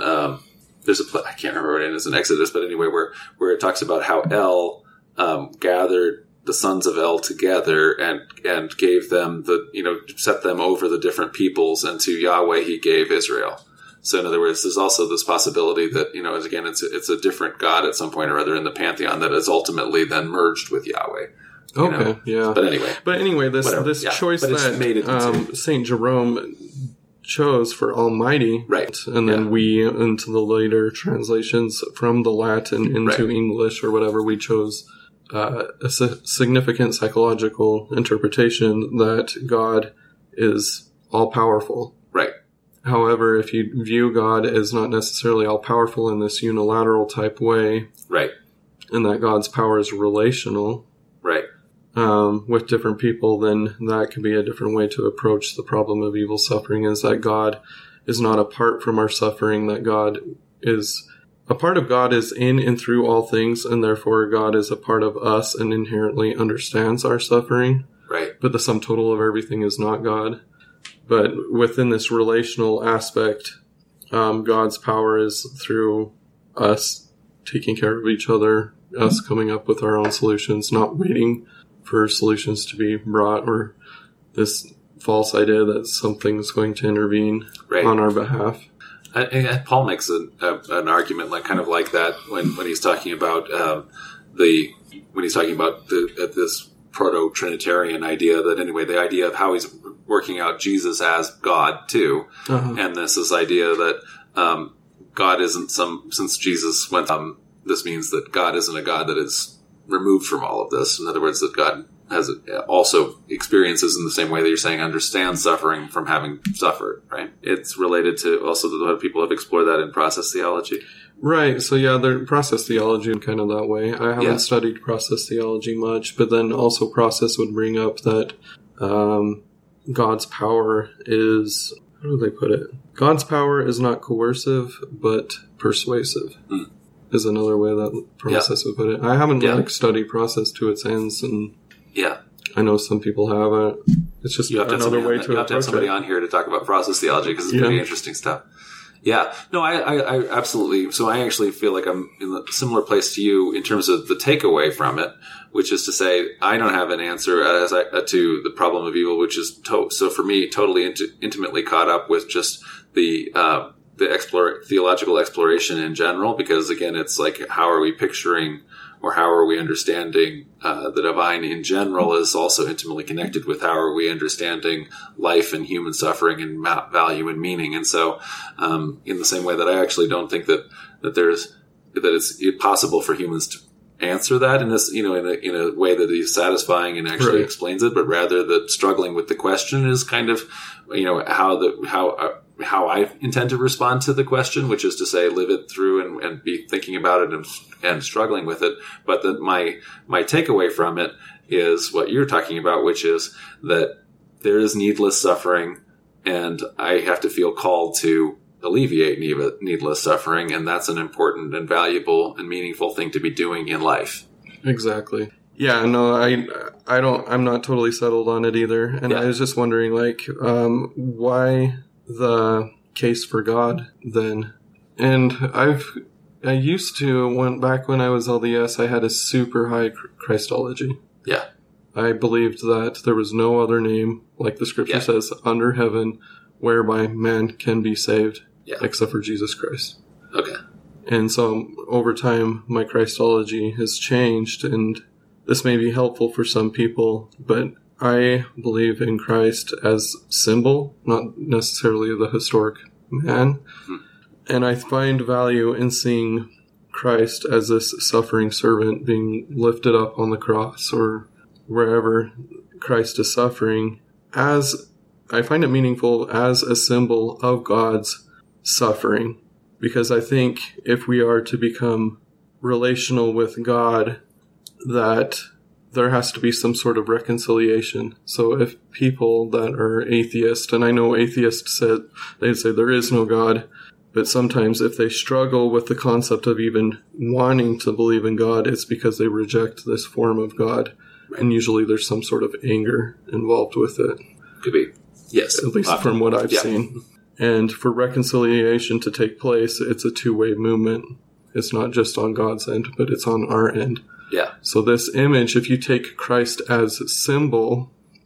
I can't remember what it is in Exodus, but anyway, where it talks about how El gathered the sons of El together and gave them set them over the different peoples, and to Yahweh he gave Israel. So in other words, there's also this possibility that, again, it's a different God at some point or other in the pantheon that is ultimately then merged with Yahweh. But anyway, this choice that Saint Jerome chose for Almighty, and then we, into the later translations from the Latin into English or whatever, we chose a significant psychological interpretation that God is all-powerful. However, if you view God as not necessarily all-powerful in this unilateral type way, and that God's power is relational, with different people, then that could be a different way to approach the problem of evil suffering, is that God is not apart from our suffering, that God is a part of God is in and through all things, and therefore God is a part of us and inherently understands our suffering. Right. But the sum total of everything is not God. But within this relational aspect, God's power is through us taking care of each other, us coming up with our own solutions, not waiting for solutions to be brought, or this false idea that something's going to intervene on our behalf. Paul makes an argument like that when he's talking about this proto-Trinitarian idea, that anyway, the idea of how he's working out Jesus as God too, and this idea that God isn't since Jesus went, this means that God isn't a God that is removed from all of this. In other words, that God also experiences in the same way that you're saying understands suffering from having suffered, right? It's related to also a lot of people have explored that in process theology. Right. So yeah, the process theology kind of that way. I haven't studied process theology much, but then also process would bring up that God's power is, how do they put it? God's power is not coercive, but persuasive. Is another way that process would put it. I haven't studied process to its ends, and I know some people have. It's just another way to approach it. You have to have somebody on here to talk about process theology, because it's pretty interesting stuff. Yeah. No, I absolutely. So I actually feel like I'm in a similar place to you in terms of the takeaway from it, which is to say I don't have an answer to the problem of evil, which is so for me totally intimately caught up with just the theological exploration in general, because again, it's like, how are we picturing or how are we understanding the divine in general is also intimately connected with how are we understanding life and human suffering and value and meaning. And so, in the same way that I actually don't think that it's possible for humans to answer that in this, in a way that is satisfying and actually explains it, but rather that struggling with the question is kind of, how I intend to respond to the question, which is to say, live it through and be thinking about it and struggling with it. But that my takeaway from it is what you're talking about, which is that there is needless suffering, and I have to feel called to alleviate needless suffering, and that's an important and valuable and meaningful thing to be doing in life. Exactly. Yeah, no, I'm not totally settled on it either. And I was just wondering, why the case for God then? And I used to, back when I was LDS, I had a super high Christology. Yeah. I believed that there was no other name, like the scripture says, under heaven whereby man can be saved, except for Jesus Christ. Okay. And so over time, my Christology has changed, and this may be helpful for some people, but I believe in Christ as symbol, not necessarily the historic man. And I find value in seeing Christ as this suffering servant being lifted up on the cross or wherever Christ is suffering, as I find it meaningful as a symbol of God's suffering. Because I think if we are to become relational with God, that there has to be some sort of reconciliation. So if people that are atheist, and I know atheists they'd say there is no God, but sometimes if they struggle with the concept of even wanting to believe in God, it's because they reject this form of God. And usually there's some sort of anger involved with it. Could be. Yes. At least from what I've seen. And for reconciliation to take place, it's a two-way movement. It's not just on God's end, but it's on our end. Yeah. So this image, if you take Christ as a symbol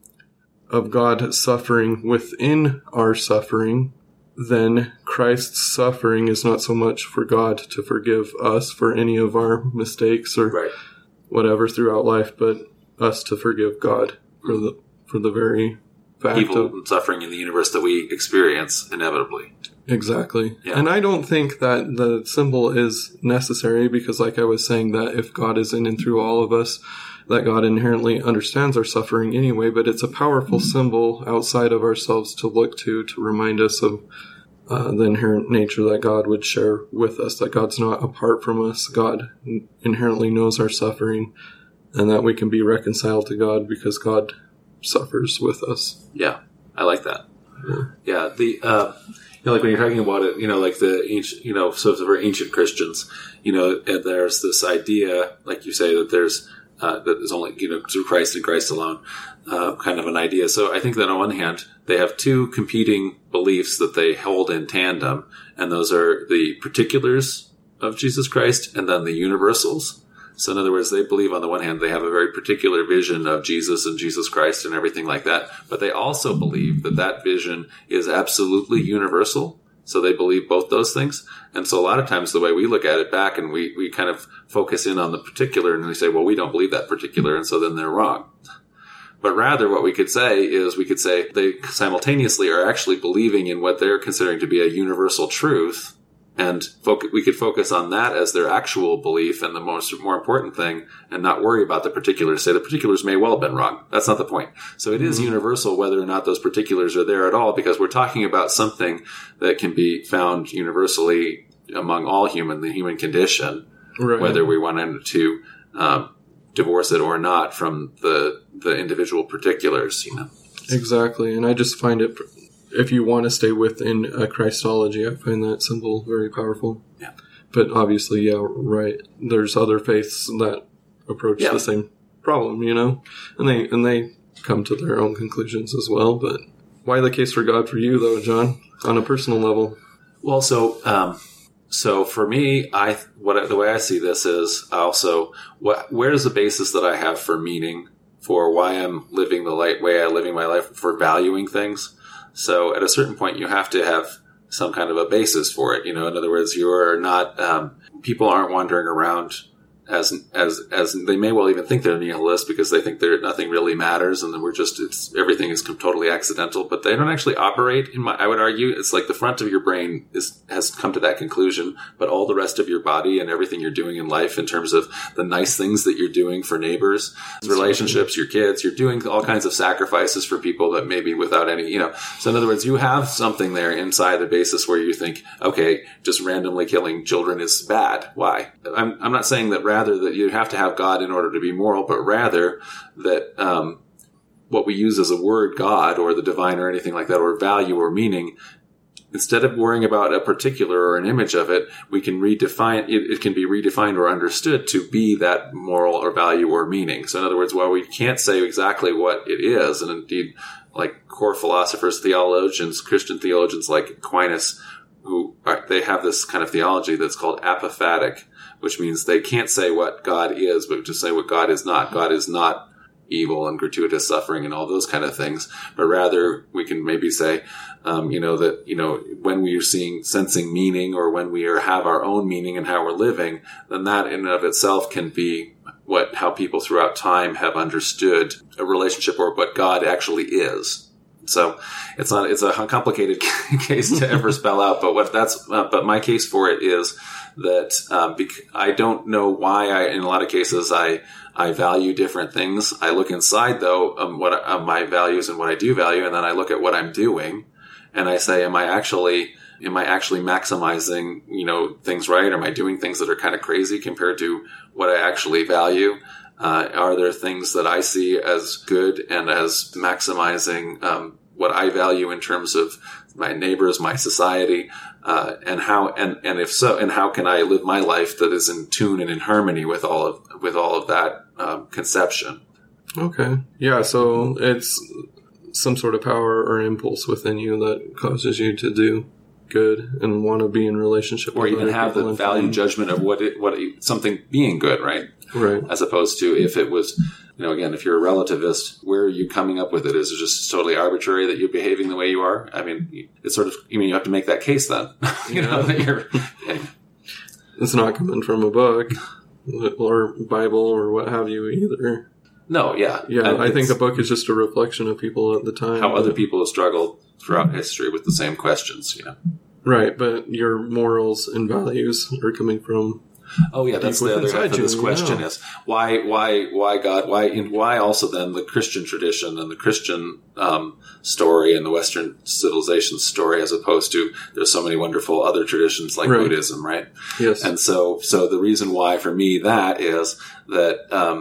of God suffering within our suffering, then Christ's suffering is not so much for God to forgive us for any of our mistakes or whatever throughout life, but us to forgive God for the very fact evil and suffering in the universe that we experience inevitably. Exactly. Yeah. And I don't think that the symbol is necessary because, like I was saying, that if God is in and through all of us, that God inherently understands our suffering anyway, but it's a powerful symbol outside of ourselves to look to remind us of the inherent nature that God would share with us, that God's not apart from us. God inherently knows our suffering and that we can be reconciled to God because God suffers with us. Yeah, I like that. Yeah, the like when you're talking about it, like the ancient, so it's very ancient Christians, and there's this idea, like you say, that there's only through Christ and Christ alone, kind of an idea. So I think that on one hand, they have two competing beliefs that they hold in tandem, and those are the particulars of Jesus Christ and then the universals. So in other words, they believe on the one hand they have a very particular vision of Jesus and Jesus Christ and everything like that, but they also believe that that vision is absolutely universal. So they believe both those things. And so a lot of times the way we look at it back and we kind of focus in on the particular and we say, well, we don't believe that particular, and so then they're wrong. But rather what we could say is they simultaneously are actually believing in what they're considering to be a universal truth. And we could focus on that as their actual belief and the more important thing, and not worry about the particulars. Say the particulars may well have been wrong. That's not the point. So it is universal whether or not those particulars are there at all, because we're talking about something that can be found universally among all the human condition, right, whether we wanted to divorce it or not from the individual particulars. Exactly, and I just find it. If you want to stay within a Christology, I find that symbol very powerful. Yeah. But obviously, yeah, right. There's other faiths that approach the same problem, and they come to their own conclusions as well. But why the case for God for you, though, John, on a personal level? Well, so for me, the way I see this is also where's the basis that I have for meaning, for why I'm living the way I'm living my life, for valuing things. So at a certain point, you have to have some kind of a basis for it. In other words, you're not, people aren't wandering around as they may well even think they're nihilists because they think nothing really matters and then everything is totally accidental, but they don't actually operate I would argue it's like the front of your brain has come to that conclusion, but all the rest of your body and everything you're doing in life in terms of the nice things that you're doing for neighbors, relationships, your kids, you're doing all kinds of sacrifices for people that maybe without any, so in other words, you have something there inside the basis where you think, okay, just randomly killing children is bad. Why? I'm not saying that rather that you have to have God in order to be moral, but rather that what we use as a word, God or the divine or anything like that, or value or meaning, instead of worrying about a particular or an image of it, we can redefine it. It can be redefined or understood to be that moral or value or meaning. So in other words, while we can't say exactly what it is, and indeed like core philosophers, theologians, Christian theologians like Aquinas, they have this kind of theology that's called apophatic, which means they can't say what God is, but just say what God is not. God is not evil and gratuitous suffering and all those kind of things, but rather we can maybe say, when we are sensing meaning, or when we have our own meaning and how we're living, then that in and of itself can be how people throughout time have understood a relationship or what God actually is. So it's a complicated case to ever spell out, but my case for it is that I don't know why in a lot of cases I value different things. I look inside though my values and what I do value, and then I look at what I'm doing and I say, am I actually maximizing things right? Am I doing things that are kind of crazy compared to what I actually value? Are there things that I see as good and as maximizing what I value in terms of my neighbors, my society, and if so, and how can I live my life that is in tune and in harmony with all of that conception? Okay, yeah. So it's some sort of power or impulse within you that causes you to do good and want to be in relationship or with even have the value judgment of what something being good, right? As opposed to if it was, again, if you're a relativist, where are you coming up with it? Is it just totally arbitrary that you're behaving the way you are? I mean, it's sort of, you have to make that case then, that you're. It's not coming from a book or Bible or what have you either. No, yeah. Yeah, I think a book is just a reflection of people at the time. How other people have struggled throughout history with the same questions, Right, but your morals and values are coming from... Oh, yeah, that's the other half of this question is why God, why also then the Christian tradition and the Christian story and the Western civilization story, as opposed to there's so many wonderful other traditions like Buddhism, right? Yes. And so the reason why for me that is that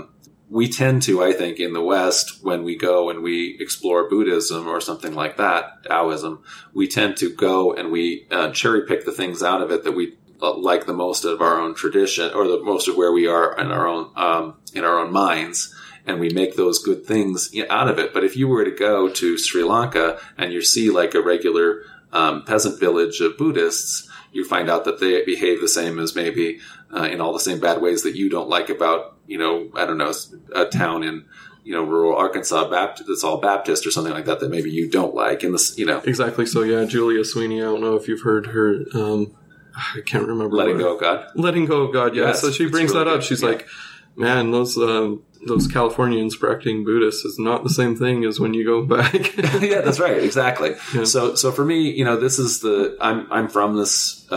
we tend to, I think, in the West, when we go and we explore Buddhism or something like that, Taoism, we tend to go and we cherry pick the things out of it that we like the most of our own tradition, or the most of where we are in our own minds, and we make those good things out of it. But if you were to go to Sri Lanka and you see like a regular peasant village of Buddhists, you find out that they behave the same as maybe in all the same bad ways that you don't like about, I don't know, a town in, rural Arkansas that's all Baptist or something like that maybe you don't like. And this, Exactly. So yeah, Julia Sweeney, I don't know if you've heard her, I can't remember. Letting Go of God. Letting Go of God, yeah. Yes, so she brings really that up. good. She's like, man, those Californians practicing Buddhists is not the same thing as when you go back. Yeah, that's right. Exactly. Yeah. So for me, this is I'm from this,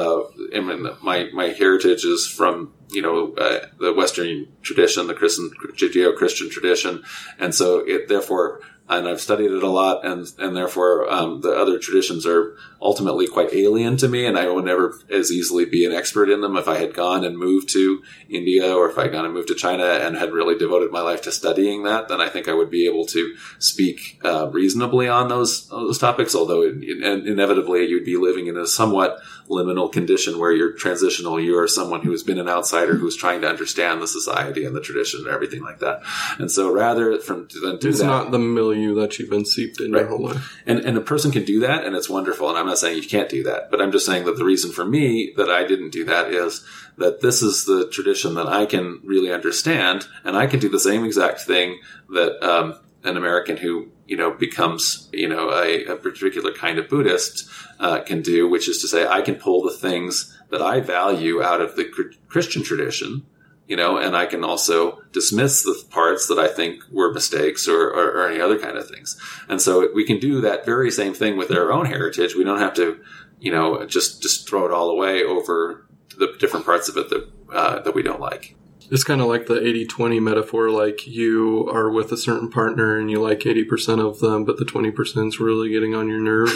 my heritage is from, the Western tradition, the Judeo-Christian tradition. And so and I've studied it a lot, and therefore the other traditions are ultimately quite alien to me, and I would never as easily be an expert in them. If I had gone and moved to India, or if I had gone and moved to China and had really devoted my life to studying that, then I think I would be able to speak reasonably on those topics, although inevitably you'd be living in a somewhat liminal condition where you're transitional. You are someone who has been an outsider who's trying to understand the society and the tradition and everything like that. And so rather than do that... It's not the milieu that you've been seeped in your whole life. And a person can do that, and it's wonderful. And I'm not saying you can't do that, but I'm just saying that the reason for me that I didn't do that is that this is the tradition that I can really understand, and I can do the same exact thing that an American who becomes a particular kind of Buddhist can do, which is to say, I can pull the things that I value out of the Christian tradition, and I can also dismiss the parts that I think were mistakes or any other kind of things. And so we can do that very same thing with our own heritage. We don't have to, just throw it all away over the different parts of it that we don't like. It's kind of like the 80-20 metaphor, like you are with a certain partner and you like 80% of them, but the 20% is really getting on your nerves.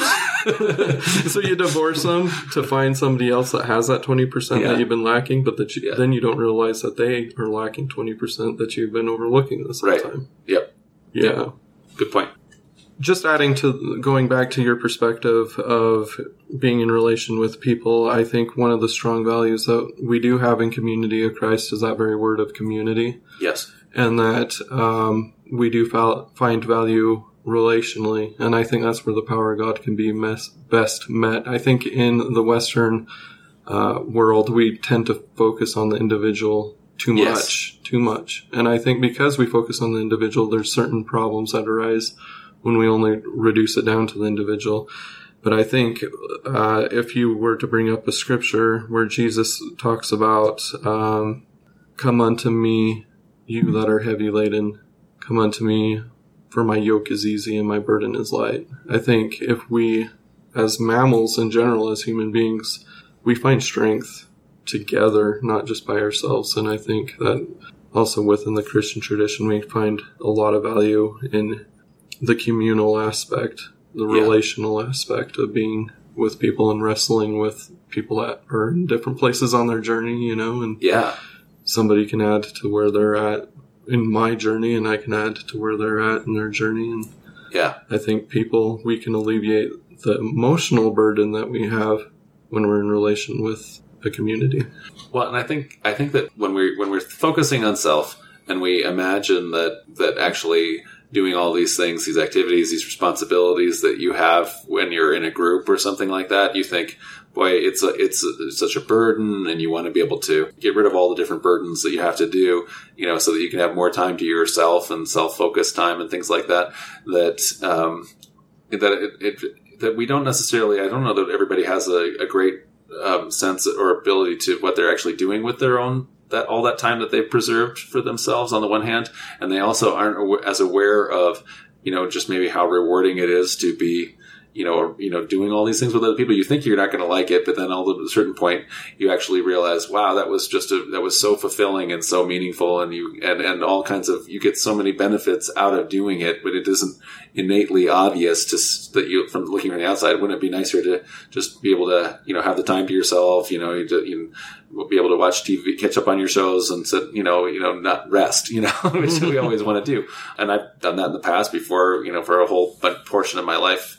So you divorce them to find somebody else that has that 20% that you've been lacking, but then you don't realize that they are lacking 20% that you've been overlooking this whole time. Yep. Yeah. Yep. Good point. Just going back to your perspective of being in relation with people, I think one of the strong values that we do have in Community of Christ is that very word of community. Yes. And that we do find value relationally. And I think that's where the power of God can be best met. I think in the Western world, we tend to focus on the individual too much. And I think because we focus on the individual, there's certain problems that arise when we only reduce it down to the individual. But I think if you were to bring up a scripture where Jesus talks about, come unto me, you that are heavy laden, come unto me, for my yoke is easy and my burden is light. I think if we, as mammals in general, as human beings, we find strength together, not just by ourselves. And I think that also within the Christian tradition, we find a lot of value in the communal aspect, the relational aspect of being with people and wrestling with people that are in different places on their journey, and somebody can add to where they're at in my journey, and I can add to where they're at in their journey. And I think we can alleviate the emotional burden that we have when we're in relation with a community. Well, and I think that when we're focusing on self and we imagine that actually doing all these things, these activities, these responsibilities that you have when you're in a group or something like that, you think, boy, it's such a burden, and you want to be able to get rid of all the different burdens that you have to do, so that you can have more time to yourself and self-focused time and things like that. That we don't necessarily. I don't know that everybody has a great sense or ability to what they're actually doing with their own. All that time that they've preserved for themselves on the one hand, and they also aren't as aware of, just maybe how rewarding it is to be, doing all these things with other people. You think you're not going to like it, but then at a certain point, you actually realize, wow, that was so fulfilling and so meaningful, and and all kinds of, you get so many benefits out of doing it, but it isn't innately obvious that you, from looking from the outside. Wouldn't it be nicer to just be able to, have the time to yourself, be able to watch TV, catch up on your shows, and sit, not rest, which we always want to do. And I've done that in the past before, for a whole portion of my life.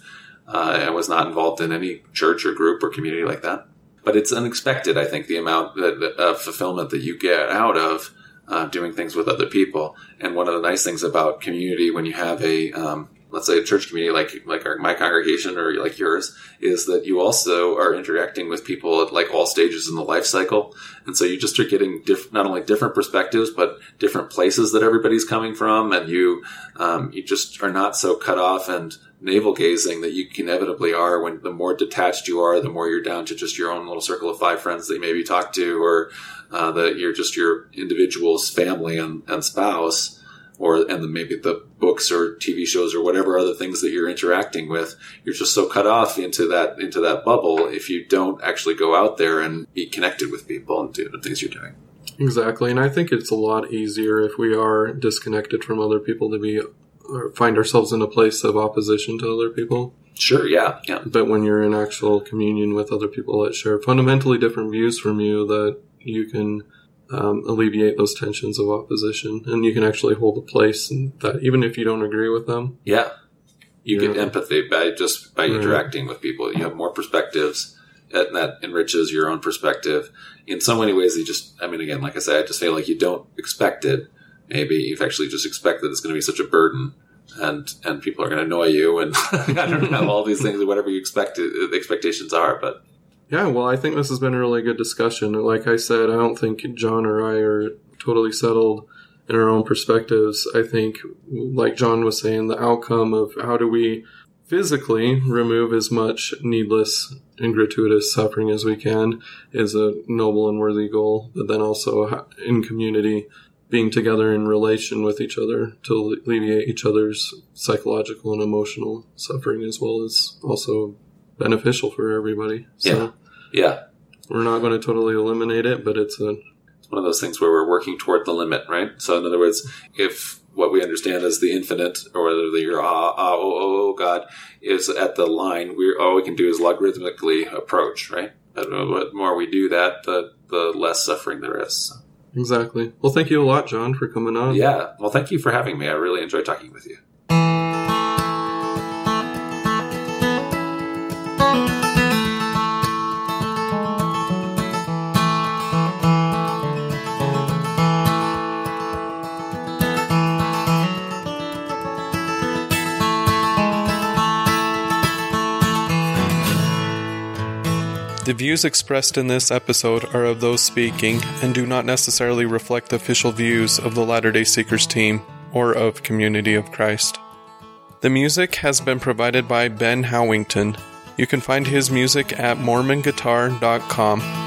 I was not involved in any church or group or community like that. But it's unexpected, I think, the amount of fulfillment that you get out of doing things with other people. And one of the nice things about community, when you have let's say a church community like my congregation or like yours, is that you also are interacting with people at like all stages in the life cycle. And so you just are getting not only different perspectives, but different places that everybody's coming from. And you just are not so cut off and navel gazing that you inevitably are when the more detached you are, the more you're down to just your own little circle of 5 friends that you maybe talk to, or that you're just your individual's family and spouse. And then maybe the books or TV shows or whatever other things that you're interacting with, you're just so cut off into that bubble if you don't actually go out there and be connected with people and do the things you're doing. Exactly. And I think it's a lot easier if we are disconnected from other people to find ourselves in a place of opposition to other people. Sure, yeah. But when you're in actual communion with other people that share fundamentally different views from you, that you can alleviate those tensions of opposition, and you can actually hold a place, and that even if you don't agree with them. Yeah. You get empathy by interacting with people. You have more perspectives, and that enriches your own perspective. In so many ways, again, like I said, I just feel like you don't expect it. Maybe you've actually just expected it's going to be such a burden, and people are going to annoy you, and I don't know, all these things, whatever you expect, the expectations are, but... Yeah, well, I think this has been a really good discussion. Like I said, I don't think John or I are totally settled in our own perspectives. I think, like John was saying, the outcome of how do we physically remove as much needless and gratuitous suffering as we can is a noble and worthy goal. But then also in community, being together in relation with each other to alleviate each other's psychological and emotional suffering as well is also beneficial for everybody. So yeah. We're not going to totally eliminate it, but it's one of those things where we're working toward the limit, right? So in other words, if what we understand as the infinite, or the God is at the line, all we can do is logarithmically approach, right? But the more we do that, the less suffering there is. So. Exactly. Well, thank you a lot, John, for coming on. Yeah. Well, thank you for having me. I really enjoyed talking with you. The views expressed in this episode are of those speaking and do not necessarily reflect the official views of the Latter-day Seekers team or of Community of Christ. The music has been provided by Ben Howington. You can find his music at mormonguitar.com.